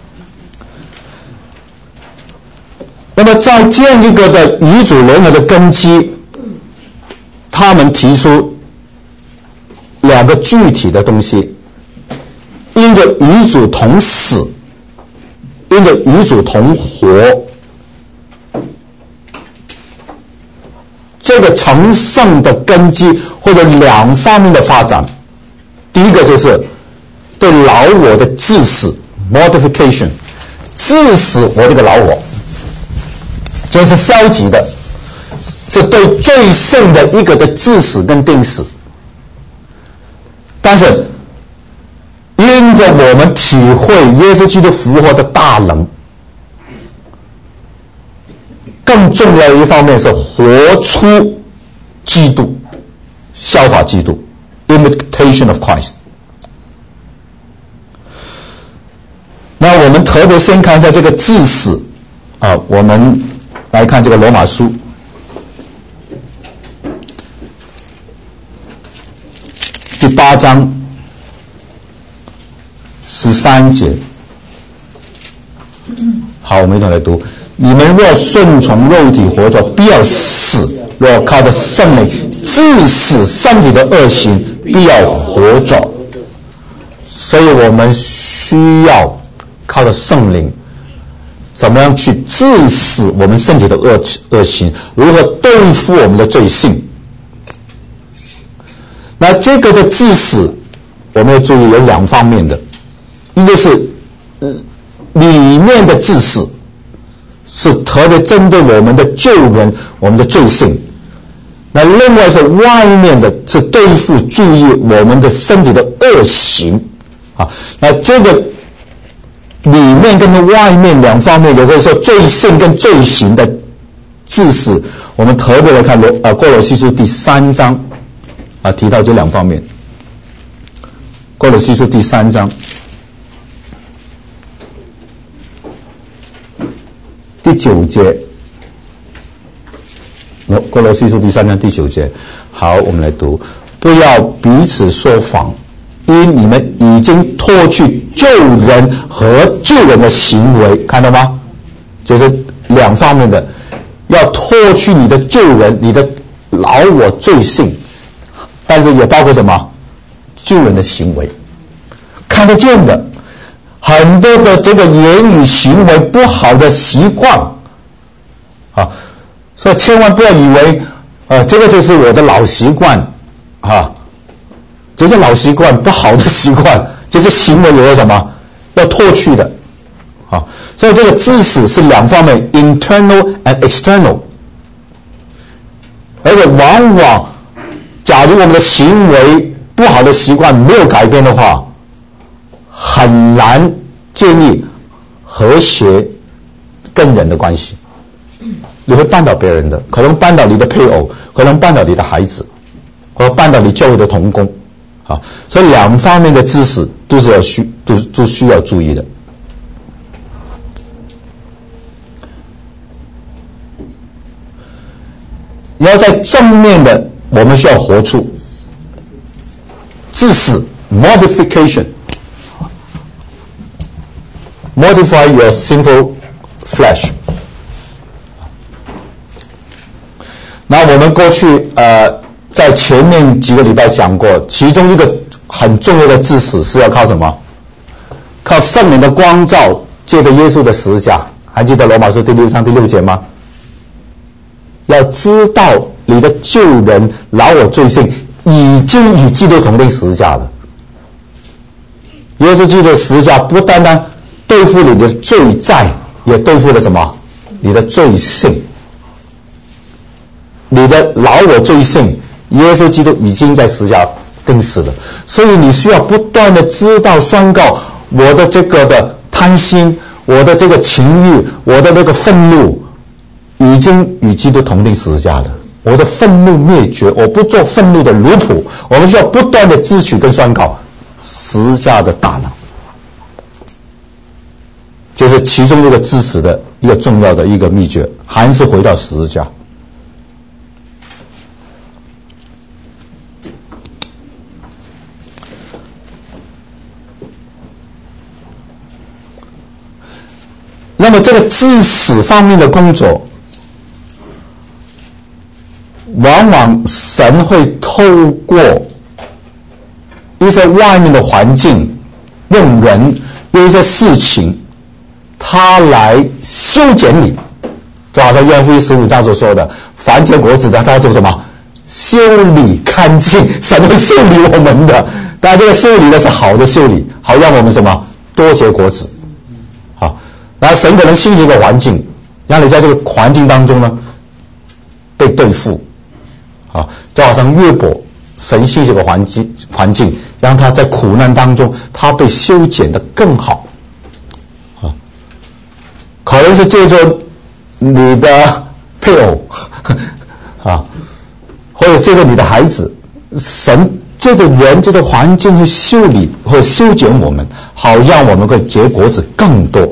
那么在这样一个的与主联合的根基，他们提出两个具体的东西，因着与主同死，因着与主同活，这个成圣的根基或者两方面的发展。第一个就是对老我的致死 mortification， 致死我这个老我，这是消极的，是对罪性的一个的致死跟定死。但是因着我们体会耶稣基督复活的大能，更重要的一方面是活出基督，效法基督 imitation of Christ。那我们特别先看一下这个致死啊，我们来看这个罗马书八章十三节。好，我们一同来读：你们若顺从肉体活着，必要死；若靠着圣灵治死身体的恶行，必要活着。所以我们需要靠着圣灵，怎么样去治死我们身体的恶恶行，如何对付我们的罪性。那这个的治死，我们要注意有两方面的，一个是呃里面的治死，是特别针对我们的救人、我们的罪性；那另外是外面的，是对付、注意我们的身体的恶行啊。那这个里面跟外面两方面，有的时候罪性跟罪行的治死，我们特别来看罗呃哥罗西书第三章啊，提到这两方面。哥罗西书第三章第九节，哥罗西书第三章第九节。好，我们来读：不要彼此说谎，因你们已经脱去救人和救人的行为，看到吗？就是两方面的，要脱去你的救人，你的老我罪性，但是也包括什么？救人的行为，看得见的。很多的这个言语行为不好的习惯啊，所以千万不要以为呃这个就是我的老习惯啊，这是老习惯，不好的习惯，这些行为也有什么要脱去的啊。所以这个治死是两方面 ，internal and external， 而且往往假如我们的行为不好的习惯没有改变的话，很难建立和谐跟人的关系。你会绊倒别人的，可能绊倒你的配偶，可能绊倒你的孩子，或绊倒你教会的同工啊。所以两方面的知识都是要需都都需要注意的。然后在正面的，我们需要活出治死 modification。Modify your sinful flesh。那我们过去呃在前面几个礼拜讲过，其中一个很重要的治死是要靠什么？靠圣灵的光照，借着耶稣的十字架。还记得罗马书第六章第六节吗？要知道你的救人老我罪性已经与基督同定十字架了。耶稣基督的十字架不单单对付你的罪债，也对付了什么？你的罪性，你的老我罪性，耶稣基督已经在十字架钉死了。所以你需要不断的知道宣告，我的这个的贪心，我的这个情欲，我的这个愤怒，已经与基督同定十字架了。我的愤怒灭绝，我不做愤怒的奴仆。我们需要不断的支取跟宣告十字架的大能。这是其中一个治死的一个重要的一个秘诀，还是回到十字架。那么这个治死方面的工作，往往神会透过一些外面的环境，用人，用一些事情，他来修剪你，就好像约翰福音十五章所说的，凡结果子的，他要做什么？修理干净。神会修理我们的，当然这个修理的是好的修理，好让我们什么多结果子。好，然后神可能兴起一个环境，让你在这个环境当中呢被对付。好，就好像约伯，神兴起一个环境，环境让他在苦难当中，他被修剪得更好。可能是借着你的配偶啊，或者借着你的孩子，神借着人这个环境去修理或修剪我们，好让我们可以结果子更多。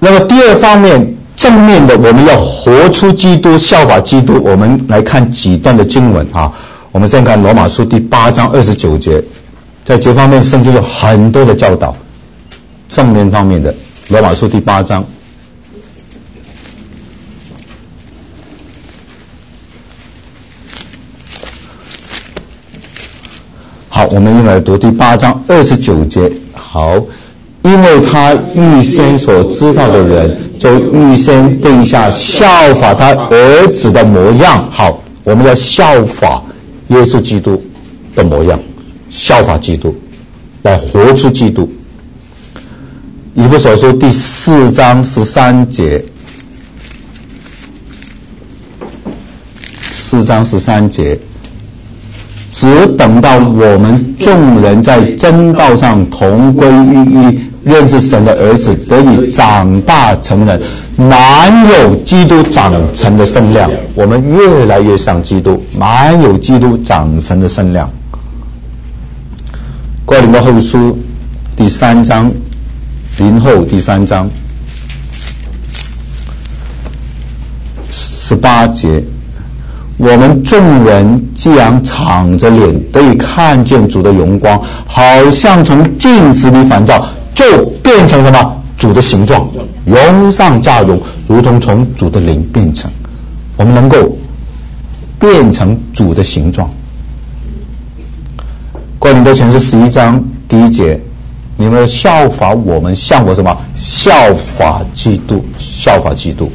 那么第二方面，正面的我们要活出基督，效法基督。我们来看几段的经文啊。我们先看罗马书第八章二十九节，在这方面圣经有很多的教导。正面方面的罗马书第八章。好，我们一起来读第八章二十九节。好，因为他预先所知道的人，就预先定下效法他儿子的模样。好，我们要效法耶稣基督的模样，效法基督，来活出基督。以弗所书第四章十三节，四章十三节。只等到我们众人在真道上同归于一，认识神的儿子，得以长大成人，满有基督长成的身量。我们越来越像基督，满有基督长成的身量。哥林多后书第三章，林后第三章十八节。我们众人既然敞着脸得以看见主的荣光，好像从镜子里反照，就变成什么？主的形状，荣上加荣，如同从主的灵变成。我们能够变成主的形状。哥林多前书十一章第一节，你们效法我们，像我什么？效法基督，效法基督。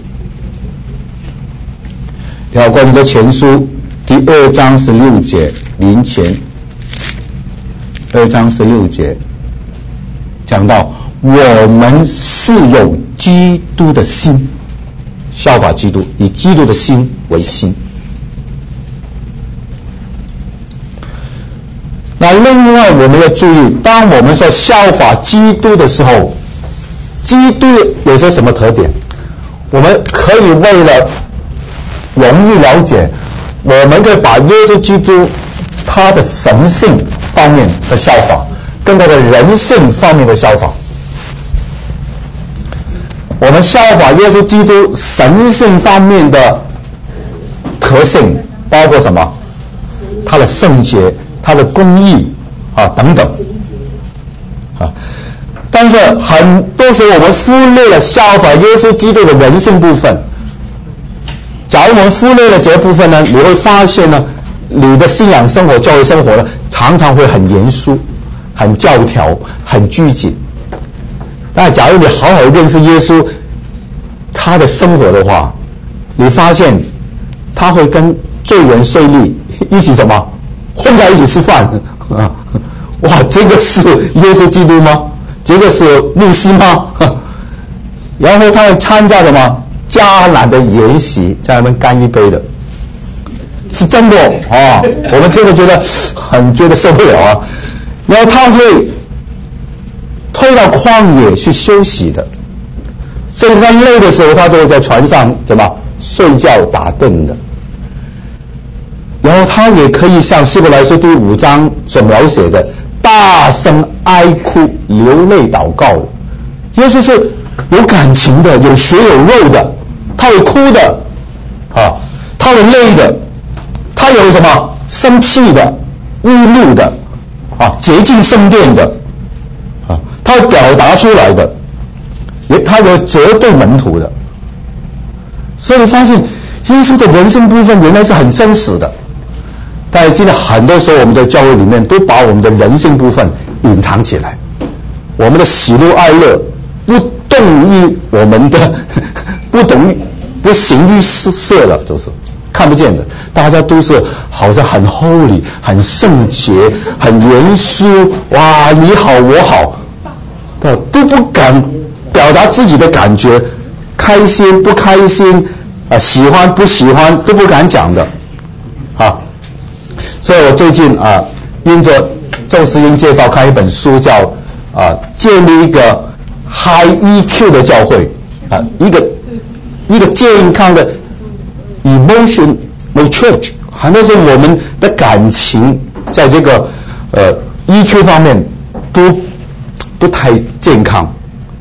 然后哥林多前书第二章十六节，林前二章十六节讲到，我们是有基督的心，效法基督，以基督的心为心。那另外我们要注意，当我们说效法基督的时候，基督有些什么特点？我们可以为了容易了解，我们可以把耶稣基督他的神性方面的效法跟他的人性方面的效法。我们效法耶稣基督神性方面的特性包括什么？他的圣洁，他的公义啊等等啊。但是很多时候我们忽略了效法耶稣基督的人性部分。假如我们忽略了这部分呢，你会发现呢，你的信仰生活、教会生活呢，常常会很严肃、很教条、很拘谨。但假如你好好认识耶稣他的生活的话，你发现他会跟罪人税吏一起什么混在一起吃饭啊！哇，这个是耶稣基督吗？这个是牧师吗？然后他会参加什么迦南的筵席，在那边干一杯的，是真的啊！我们听了觉得很觉得受不了啊。然后他会退到旷野去休息的，甚至他累的时候，他都会在船上怎么睡觉打盹的。然后他也可以像希伯来书第五章所描写的，大声哀哭、流泪祷告的。耶稣是有感情的，有血有肉的，他有哭的啊，他有累的，他有什么生气的、易怒的啊，洁净圣殿的啊，他有表达出来的，也他有责备门徒的。所以发现耶稣的人性部分原来是很真实的。但是今天很多时候我们在教会里面都把我们的人性部分隐藏起来，我们的喜怒哀乐不动于我们的不懂于不形于色了，就是看不见的。大家都是好像很 holy 很圣洁很严肃，哇你好我好，都不敢表达自己的感觉，开心不开心啊，喜欢不喜欢都不敢讲的啊。所以我最近啊，因着周思英介绍看一本书叫啊建立一个 high E Q 的教会啊，一个一个健康的 emotional church。很多时候我们的感情在这个呃 E Q 方面都不太健康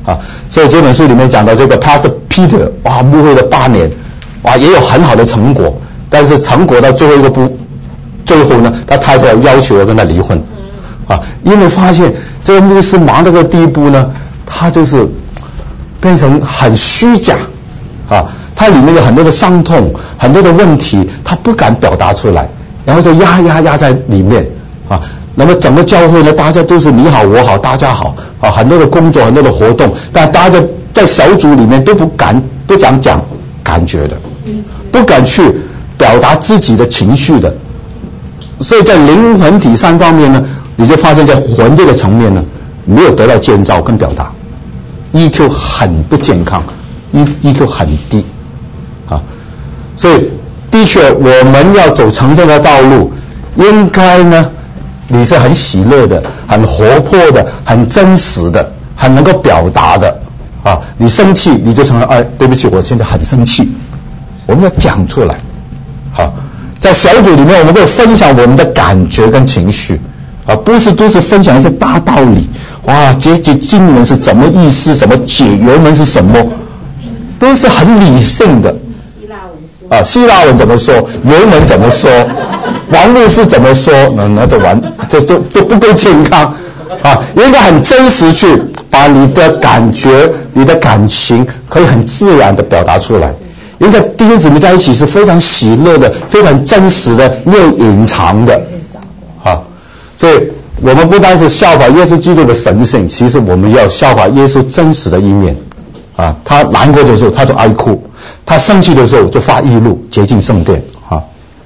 啊。所以这本书里面讲到这个 Pastor Peter， 哇，牧会了八年，哇，也有很好的成果，但是成果到最后一个步，最后呢，他太太要求要跟他离婚，啊，因为发现这个牧师忙到这个地步呢，他就是变成很虚假，啊，他里面有很多的伤痛，很多的问题，他不敢表达出来，然后就压压压在里面，啊。那么整个教会呢，大家都是你好我好大家好啊，很多的工作很多的活动，但大家在小组里面都不敢不讲讲感觉的，不敢去表达自己的情绪的，所以在灵魂体三方面呢，你就发现在魂这个层面呢，没有得到建造跟表达 ，E Q 很不健康 ，E E Q 很低，啊，所以的确我们要走成圣的道路，应该呢。你是很喜乐的，很活泼的，很真实的，很能够表达的啊！你生气，你就成了哎，对不起，我现在很生气。我们要讲出来，好，在小组里面，我们会分享我们的感觉跟情绪啊，不是都是分享一些大道理。哇，这这经文是怎么意思？怎么解？原文是什么？都是很理性的。啊，希腊文怎么说？原文怎么说？王牧师怎么说？那那就完，这这这不够健康啊！应该很真实去把你的感觉、你的感情，可以很自然的表达出来。应该弟兄姊妹在一起是非常喜乐的、非常真实的，没有隐藏的啊！所以我们不单是效法耶稣基督的神性，其实我们要效法耶稣真实的一面啊！他难过的时候，他就哀哭。他生气的时候就发义怒，洁净圣殿啊。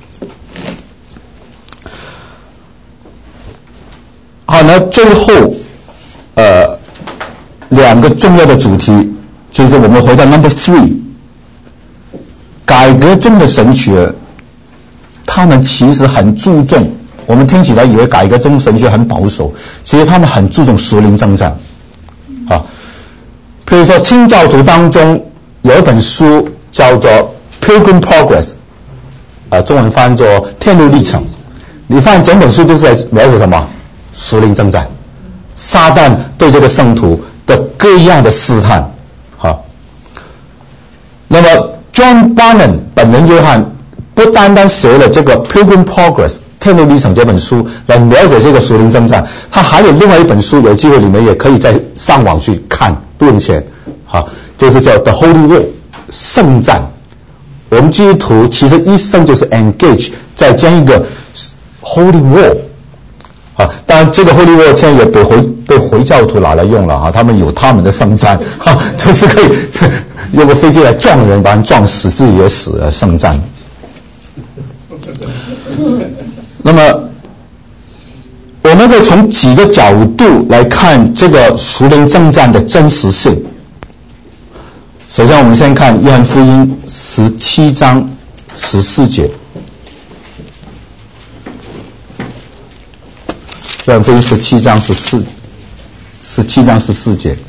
好，那最后呃两个重要的主题，就是我们回到 number three， 改革中的神学，他们其实很注重，我们听起来以为改革中神学很保守，其实他们很注重属灵征战啊。比如说清教徒当中有一本书叫做 Pilgrim Progress， 呃，中文翻作天路历程。你发现整本书都是在描写什么？属灵征战，撒旦对这个圣徒的各样的试探。好，那么 John Bunyan 本人约翰不单单写了这个 Pilgrim Progress 天路历程这本书来描写这个属灵征战，他还有另外一本书，有机会你们也可以在上网去看，不用钱。好，就是叫 The Holy War。圣战，我们基督徒其实一生就是 engage 在这样一个 Holy War 啊，当然这个 Holy War 现在也被回被回教徒拿来用了啊，他们有他们的圣战啊，就是可以用个飞机来撞人，把人撞死，自己也死了，圣战。那么我们可以从几个角度来看这个属灵征战的真实性。首先我们先看约翰福音十七章十四节，约翰福音十七章十四十七章十四节。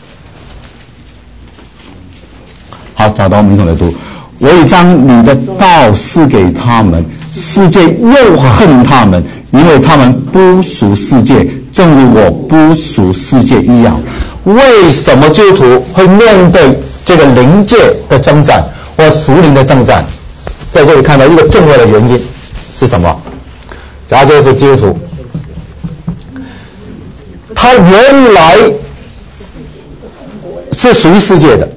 好，找到我们一同来读。我已将你的道赐给他们，世界又恨他们，因为他们不属世界，正如我不属世界一样。为什么基督徒会面对这个灵界的征战或属灵的征战？在这里看到一个重要的原因是什么？假如这是基督徒，他原来是属于世界的，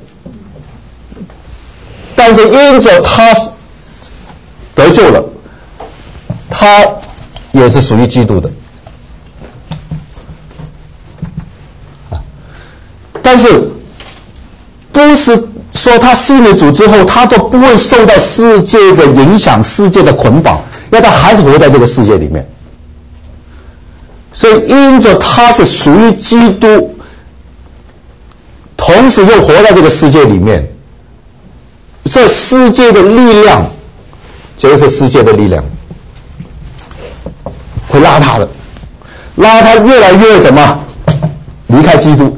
但是因着他得救了，他也是属于基督的。但是不是说他信了主之后，他就不会受到世界的影响、世界的捆绑，因为他还是活在这个世界里面。所以因着他是属于基督，同时又活在这个世界里面，所以世界的力量，就是世界的力量会拉他的，拉他越来越怎么离开基督。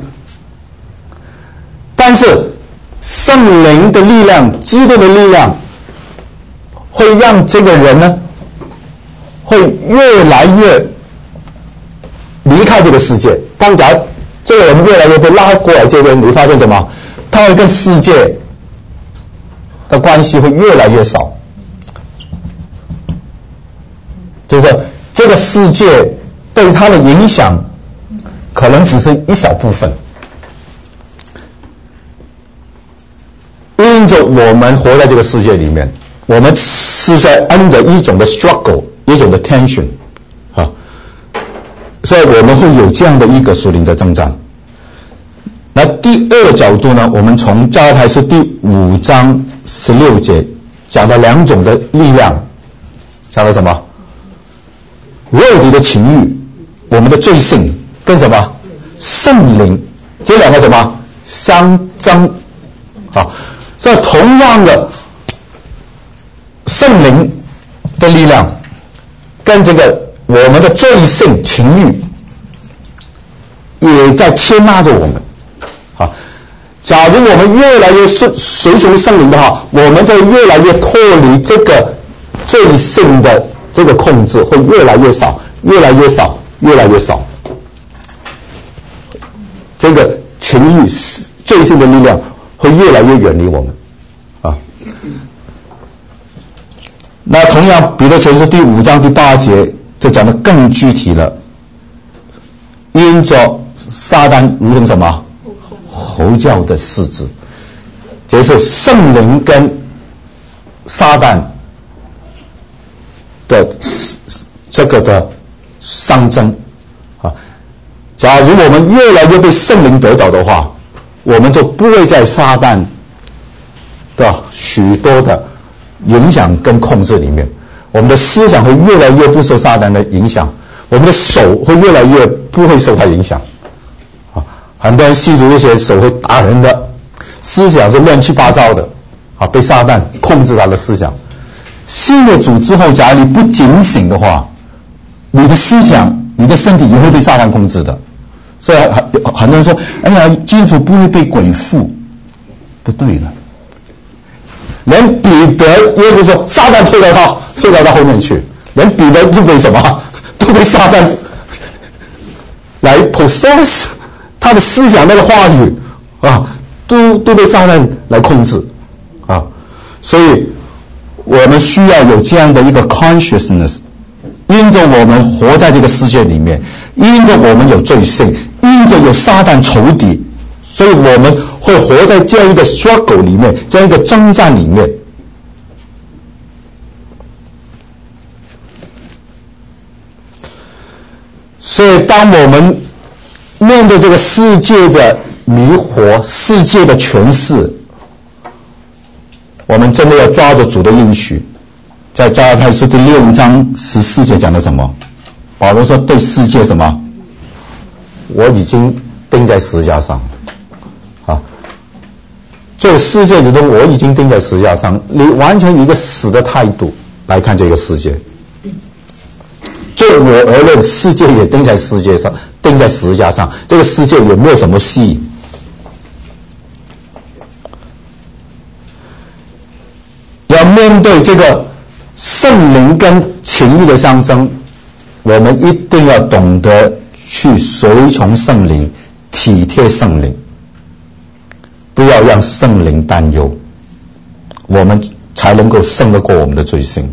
但是圣灵的力量、基督的力量会让这个人呢，会越来越离开这个世界。刚才这个人越来越被拉过来这边，你会发现什么？他会跟世界的关系会越来越少，就是这个世界对他的影响可能只是一小部分。因着我们活在这个世界里面，我们是在 under 一种的 struggle， 一种的 tension 啊，所以我们会有这样的一个属灵的征战。那第二角度呢，我们从加拉太书第五章十六节讲到两种的力量，讲到什么？肉体的情欲，我们的罪性跟什么？圣灵，这两个什么相争？好，所以同样的圣灵的力量跟这个我们的罪性情欲也在牵拉着我们。好，假如我们越来越随从圣灵的话，我们就越来越脱离这个罪性的这个控制，会越来越少，越来越少，越来越少。这个情欲、罪性的力量会越来越远离我们啊。那同样，彼得前书第五章第八节就讲得更具体了。因着撒旦如同什么？吼叫的狮子，这是圣灵跟撒旦的这个的相争啊。假如我们越来越被圣灵得着的话，我们就不会在撒旦的许多的影响跟控制里面，我们的思想会越来越不受撒旦的影响，我们的手会越来越不会受他影响。很多人吸毒这些手会打人的，思想是乱七八糟的啊，被撒旦控制他的思想。信了主之后，假如你不警醒的话，你的思想、你的身体也会被撒旦控制的。所以很很多人说：“哎呀，基督徒不会被鬼附。”不对的，连彼得，耶稣说撒旦推到他，推到他后面去，连彼得就被什么，都被撒旦来 possess。他的思想、他的话语啊，都都被撒旦来控制啊，所以我们需要有这样的一个 consciousness， 因着我们活在这个世界里面，因着我们有罪性，因着有撒旦仇敌，所以我们会活在这样一个 struggle 里面，这样一个征战里面。所以当我们面对这个世界的迷惑、世界的权势，我们真的要抓着主的应许。在加拉太书第六章十四节讲的什么？保罗说：“对世界什么？我已经钉在十字架上。”啊，就世界之中，我已经钉在十字架上。你完全以一个死的态度来看这个世界。就我而论，世界也钉在世界上。钉在十字架上，这个世界也没有什么戏。要面对这个圣灵跟情欲的相争，我们一定要懂得去随从圣灵，体贴圣灵，不要让圣灵担忧，我们才能够胜得过我们的罪性。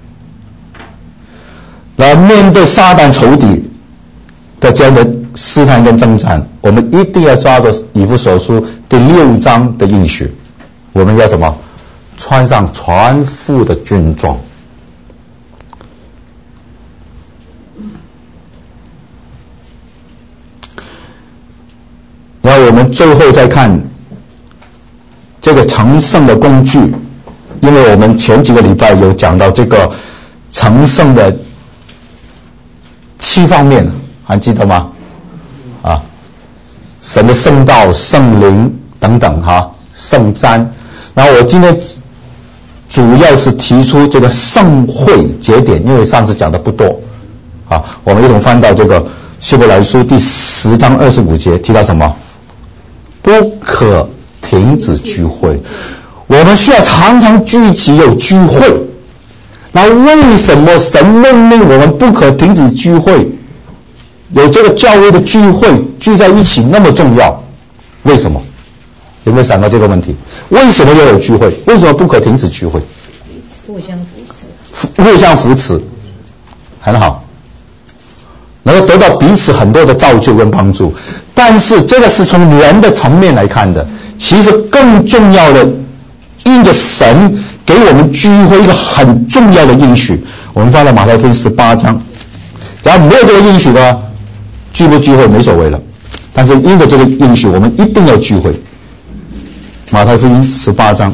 然后面对撒旦仇敌的这样的试探跟征战，我们一定要抓住以弗所书第六章的应许，我们要什么？穿上全副的军装。然后我们最后再看这个成圣的工具，因为我们前几个礼拜有讲到这个成圣的七方面，还记得吗？啊，神的圣道、圣灵等等哈，圣餐。然后我今天主要是提出这个圣会节点，因为上次讲的不多啊。我们一同翻到这个希伯来书第十章二十五节，提到什么？不可停止聚会。我们需要常常聚集有聚会。那为什么神命令我们不可停止聚会？ 有这个教会的聚会聚在一起那么重要？为什么？有没有想到这个问题？为什么要有聚会？为什么不可停止聚会？ 互相扶持， 互相扶持，很好，能够得到彼此很多的造就跟帮助。但是这个是从人的层面来看的，其实更重要的，因着神给我们聚会一个很重要的应许。我们放到马太福音十八章，假如没有这个应许的话，聚不聚会没所谓了。但是因着这个应许，我们一定要聚会。马太福音十八章，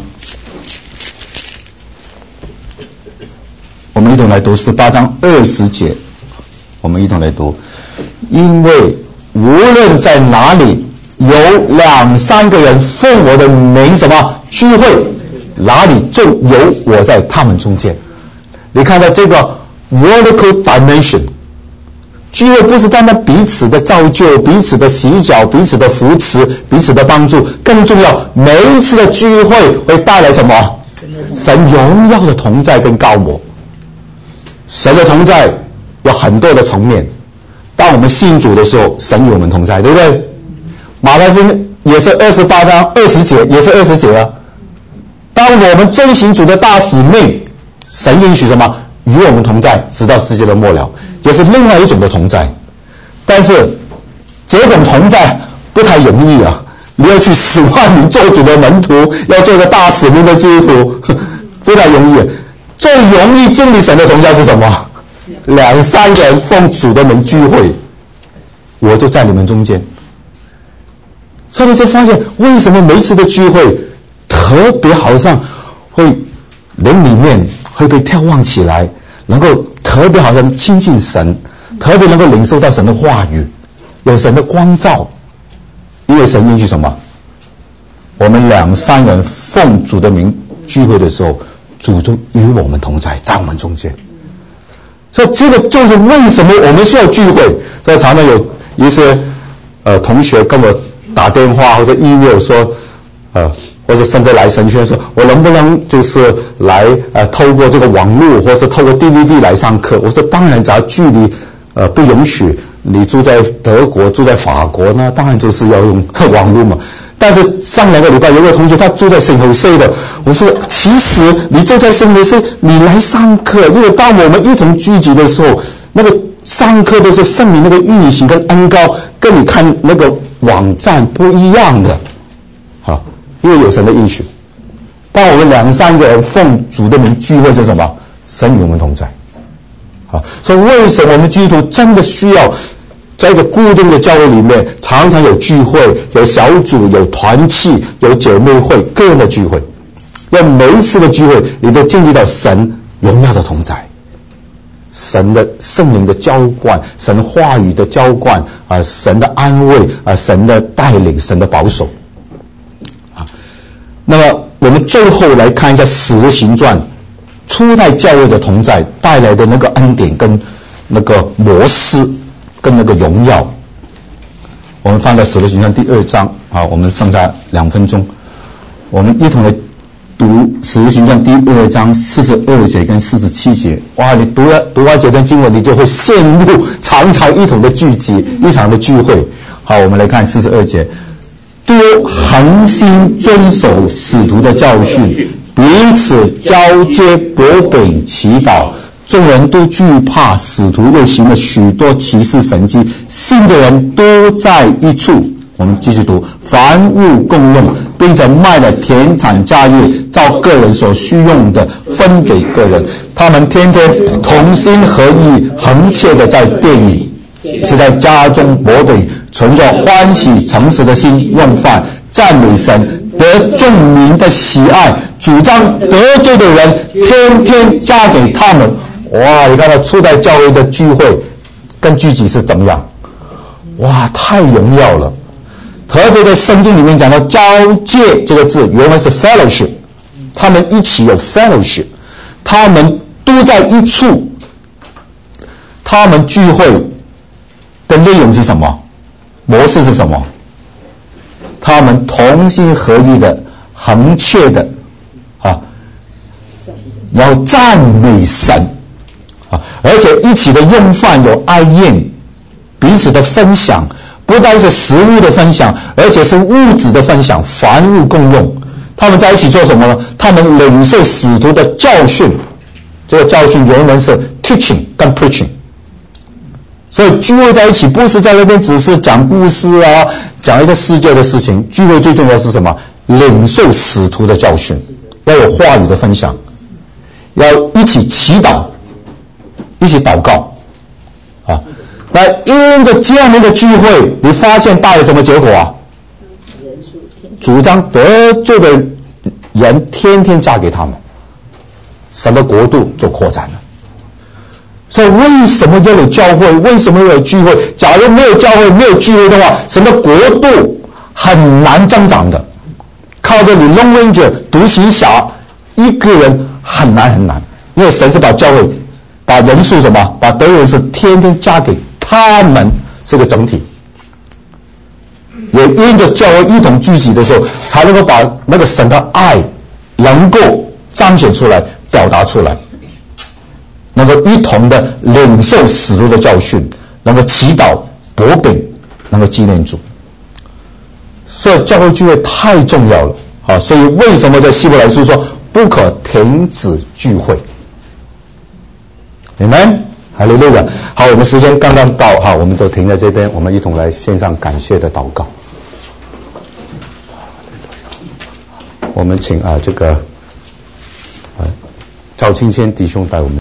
我们一同来读十八章二十节，我们一同来读。因为无论在哪里有两三个人奉我的名什么聚会，哪里就有我在他们中间。你看到这个 vertical dimension， 聚会不是单单彼此的造就、彼此的洗脚、彼此的扶持、彼此的帮助，更重要，每一次的聚会会带来什么？神荣耀的同在跟高摩。神的同在有很多的层面。当我们信主的时候，神与我们同在，对不对？马太福音也是二十八章二十节，也是二十节啊。当我们遵行主的大使命，神允许什么？与我们同在，直到世界的末了，也是另外一种的同在。但是这种同在不太容易啊！你要去使万民做主的门徒，要做个大使命的基督徒，不太容易。最容易经历神的同在是什么？两三个人奉主的名聚会，我就在你们中间。所以你就发现，为什么每一次的聚会特别好像会灵里面会被眺望起来，能够特别好像亲近神，特别能够领受到神的话语，有神的光照。因为神允许什么？我们两三人奉主的名聚会的时候，主就与我们同在，在我们中间。所以这个就是为什么我们需要聚会。所以常常有一些呃同学跟我打电话或者 email 说，呃，或者甚至来神学说，我能不能就是来呃透过这个网络，或者透过 D V D 来上课？我说当然，只要距离呃不允许，你住在德国、住在法国呢，当然就是要用网络嘛。但是上两个礼拜有个同学他住在圣何塞的，我说其实你住在圣何塞，你来上课，因为当我们一同聚集的时候，那个上课都是圣灵那个运行跟恩膏，跟你看那个网站不一样的，好，因为有神的应许。当我们两三个人奉主的名聚会，就是什么？神与我们同在。好，所以为什么我们基督徒真的需要在一个固定的教会里面，常常有聚会、有小组、有团契、有姐妹会，各样的聚会。要每一次的聚会，你都经历到神荣耀的同在，神的圣灵的浇灌，神话语的浇灌啊、呃，神的安慰啊、呃，神的带领，神的保守啊。那么我们最后来看一下《使徒行传》初代教会的同在带来的那个恩典跟那个模式。跟那个荣耀，我们放在《使徒行传》第二章啊，我们剩下两分钟，我们一同来读《使徒行传》第二章四十二节跟四十七节。哇，你读了读完这段经文，你就会陷入常常一同的聚集，一场的聚会。好，我们来看四十二节，多恒心遵守使徒的教训，彼此交接薄饼祈祷。众人都惧怕使徒，又行了许多奇事神迹，信的人都在一处。我们继续读，凡物共用，并且卖了田产家业，照个人所需用的分给个人。他们天天同心合意，恒切的在殿里，是在家中薄饼，存着欢喜诚实的心用饭，赞美神，得众民的喜爱。主张得罪的人，天天加给他们。哇，你看到初代教会的聚会跟聚集是怎么样？哇，太荣耀了！特别在圣经里面讲到交界这个字，原来是 fellowship， 他们一起有 fellowship， 他们都在一处。他们聚会的内容是什么？模式是什么？他们同心合意的、恒切的啊，然后赞美神。而且一起的用饭有哀宴， 彼此的分享，不单是食物的分享，而且是物质的分享，凡物共用。他们在一起做什么呢？他们领受使徒的教训，这个教训原文是 teaching 跟 preaching。所以聚会在一起不是在那边只是讲故事啊，讲一些世界的事情。聚会最重要是什么？领受使徒的教训，要有话语的分享，要一起祈祷，一起祷告啊。那因着这样的一个聚会，你发现带来什么结果啊？主张得救的人天天嫁给他们，神的国度就扩展了。所以为什么要有教会？为什么要有聚会？假如没有教会，没有聚会的话，神的国度很难增长的。靠着你 Lone Ranger 独行侠一个人很难很难，因为神是把教会把人数什么，把得人是天天加给他们这个整体。也因着教会一同聚集的时候，才能够把那个神的爱能够彰显出来，表达出来，能够一同的领受使徒的教训，能够祈祷擘饼，能够纪念主。所以教会聚会太重要了啊！所以为什么在希伯来书说不可停止聚会？你们哈利路亚！好，我们时间刚刚到哈，我们都停在这边，我们一同来献上感谢的祷告。我们请啊这个啊赵清谦弟兄带我们。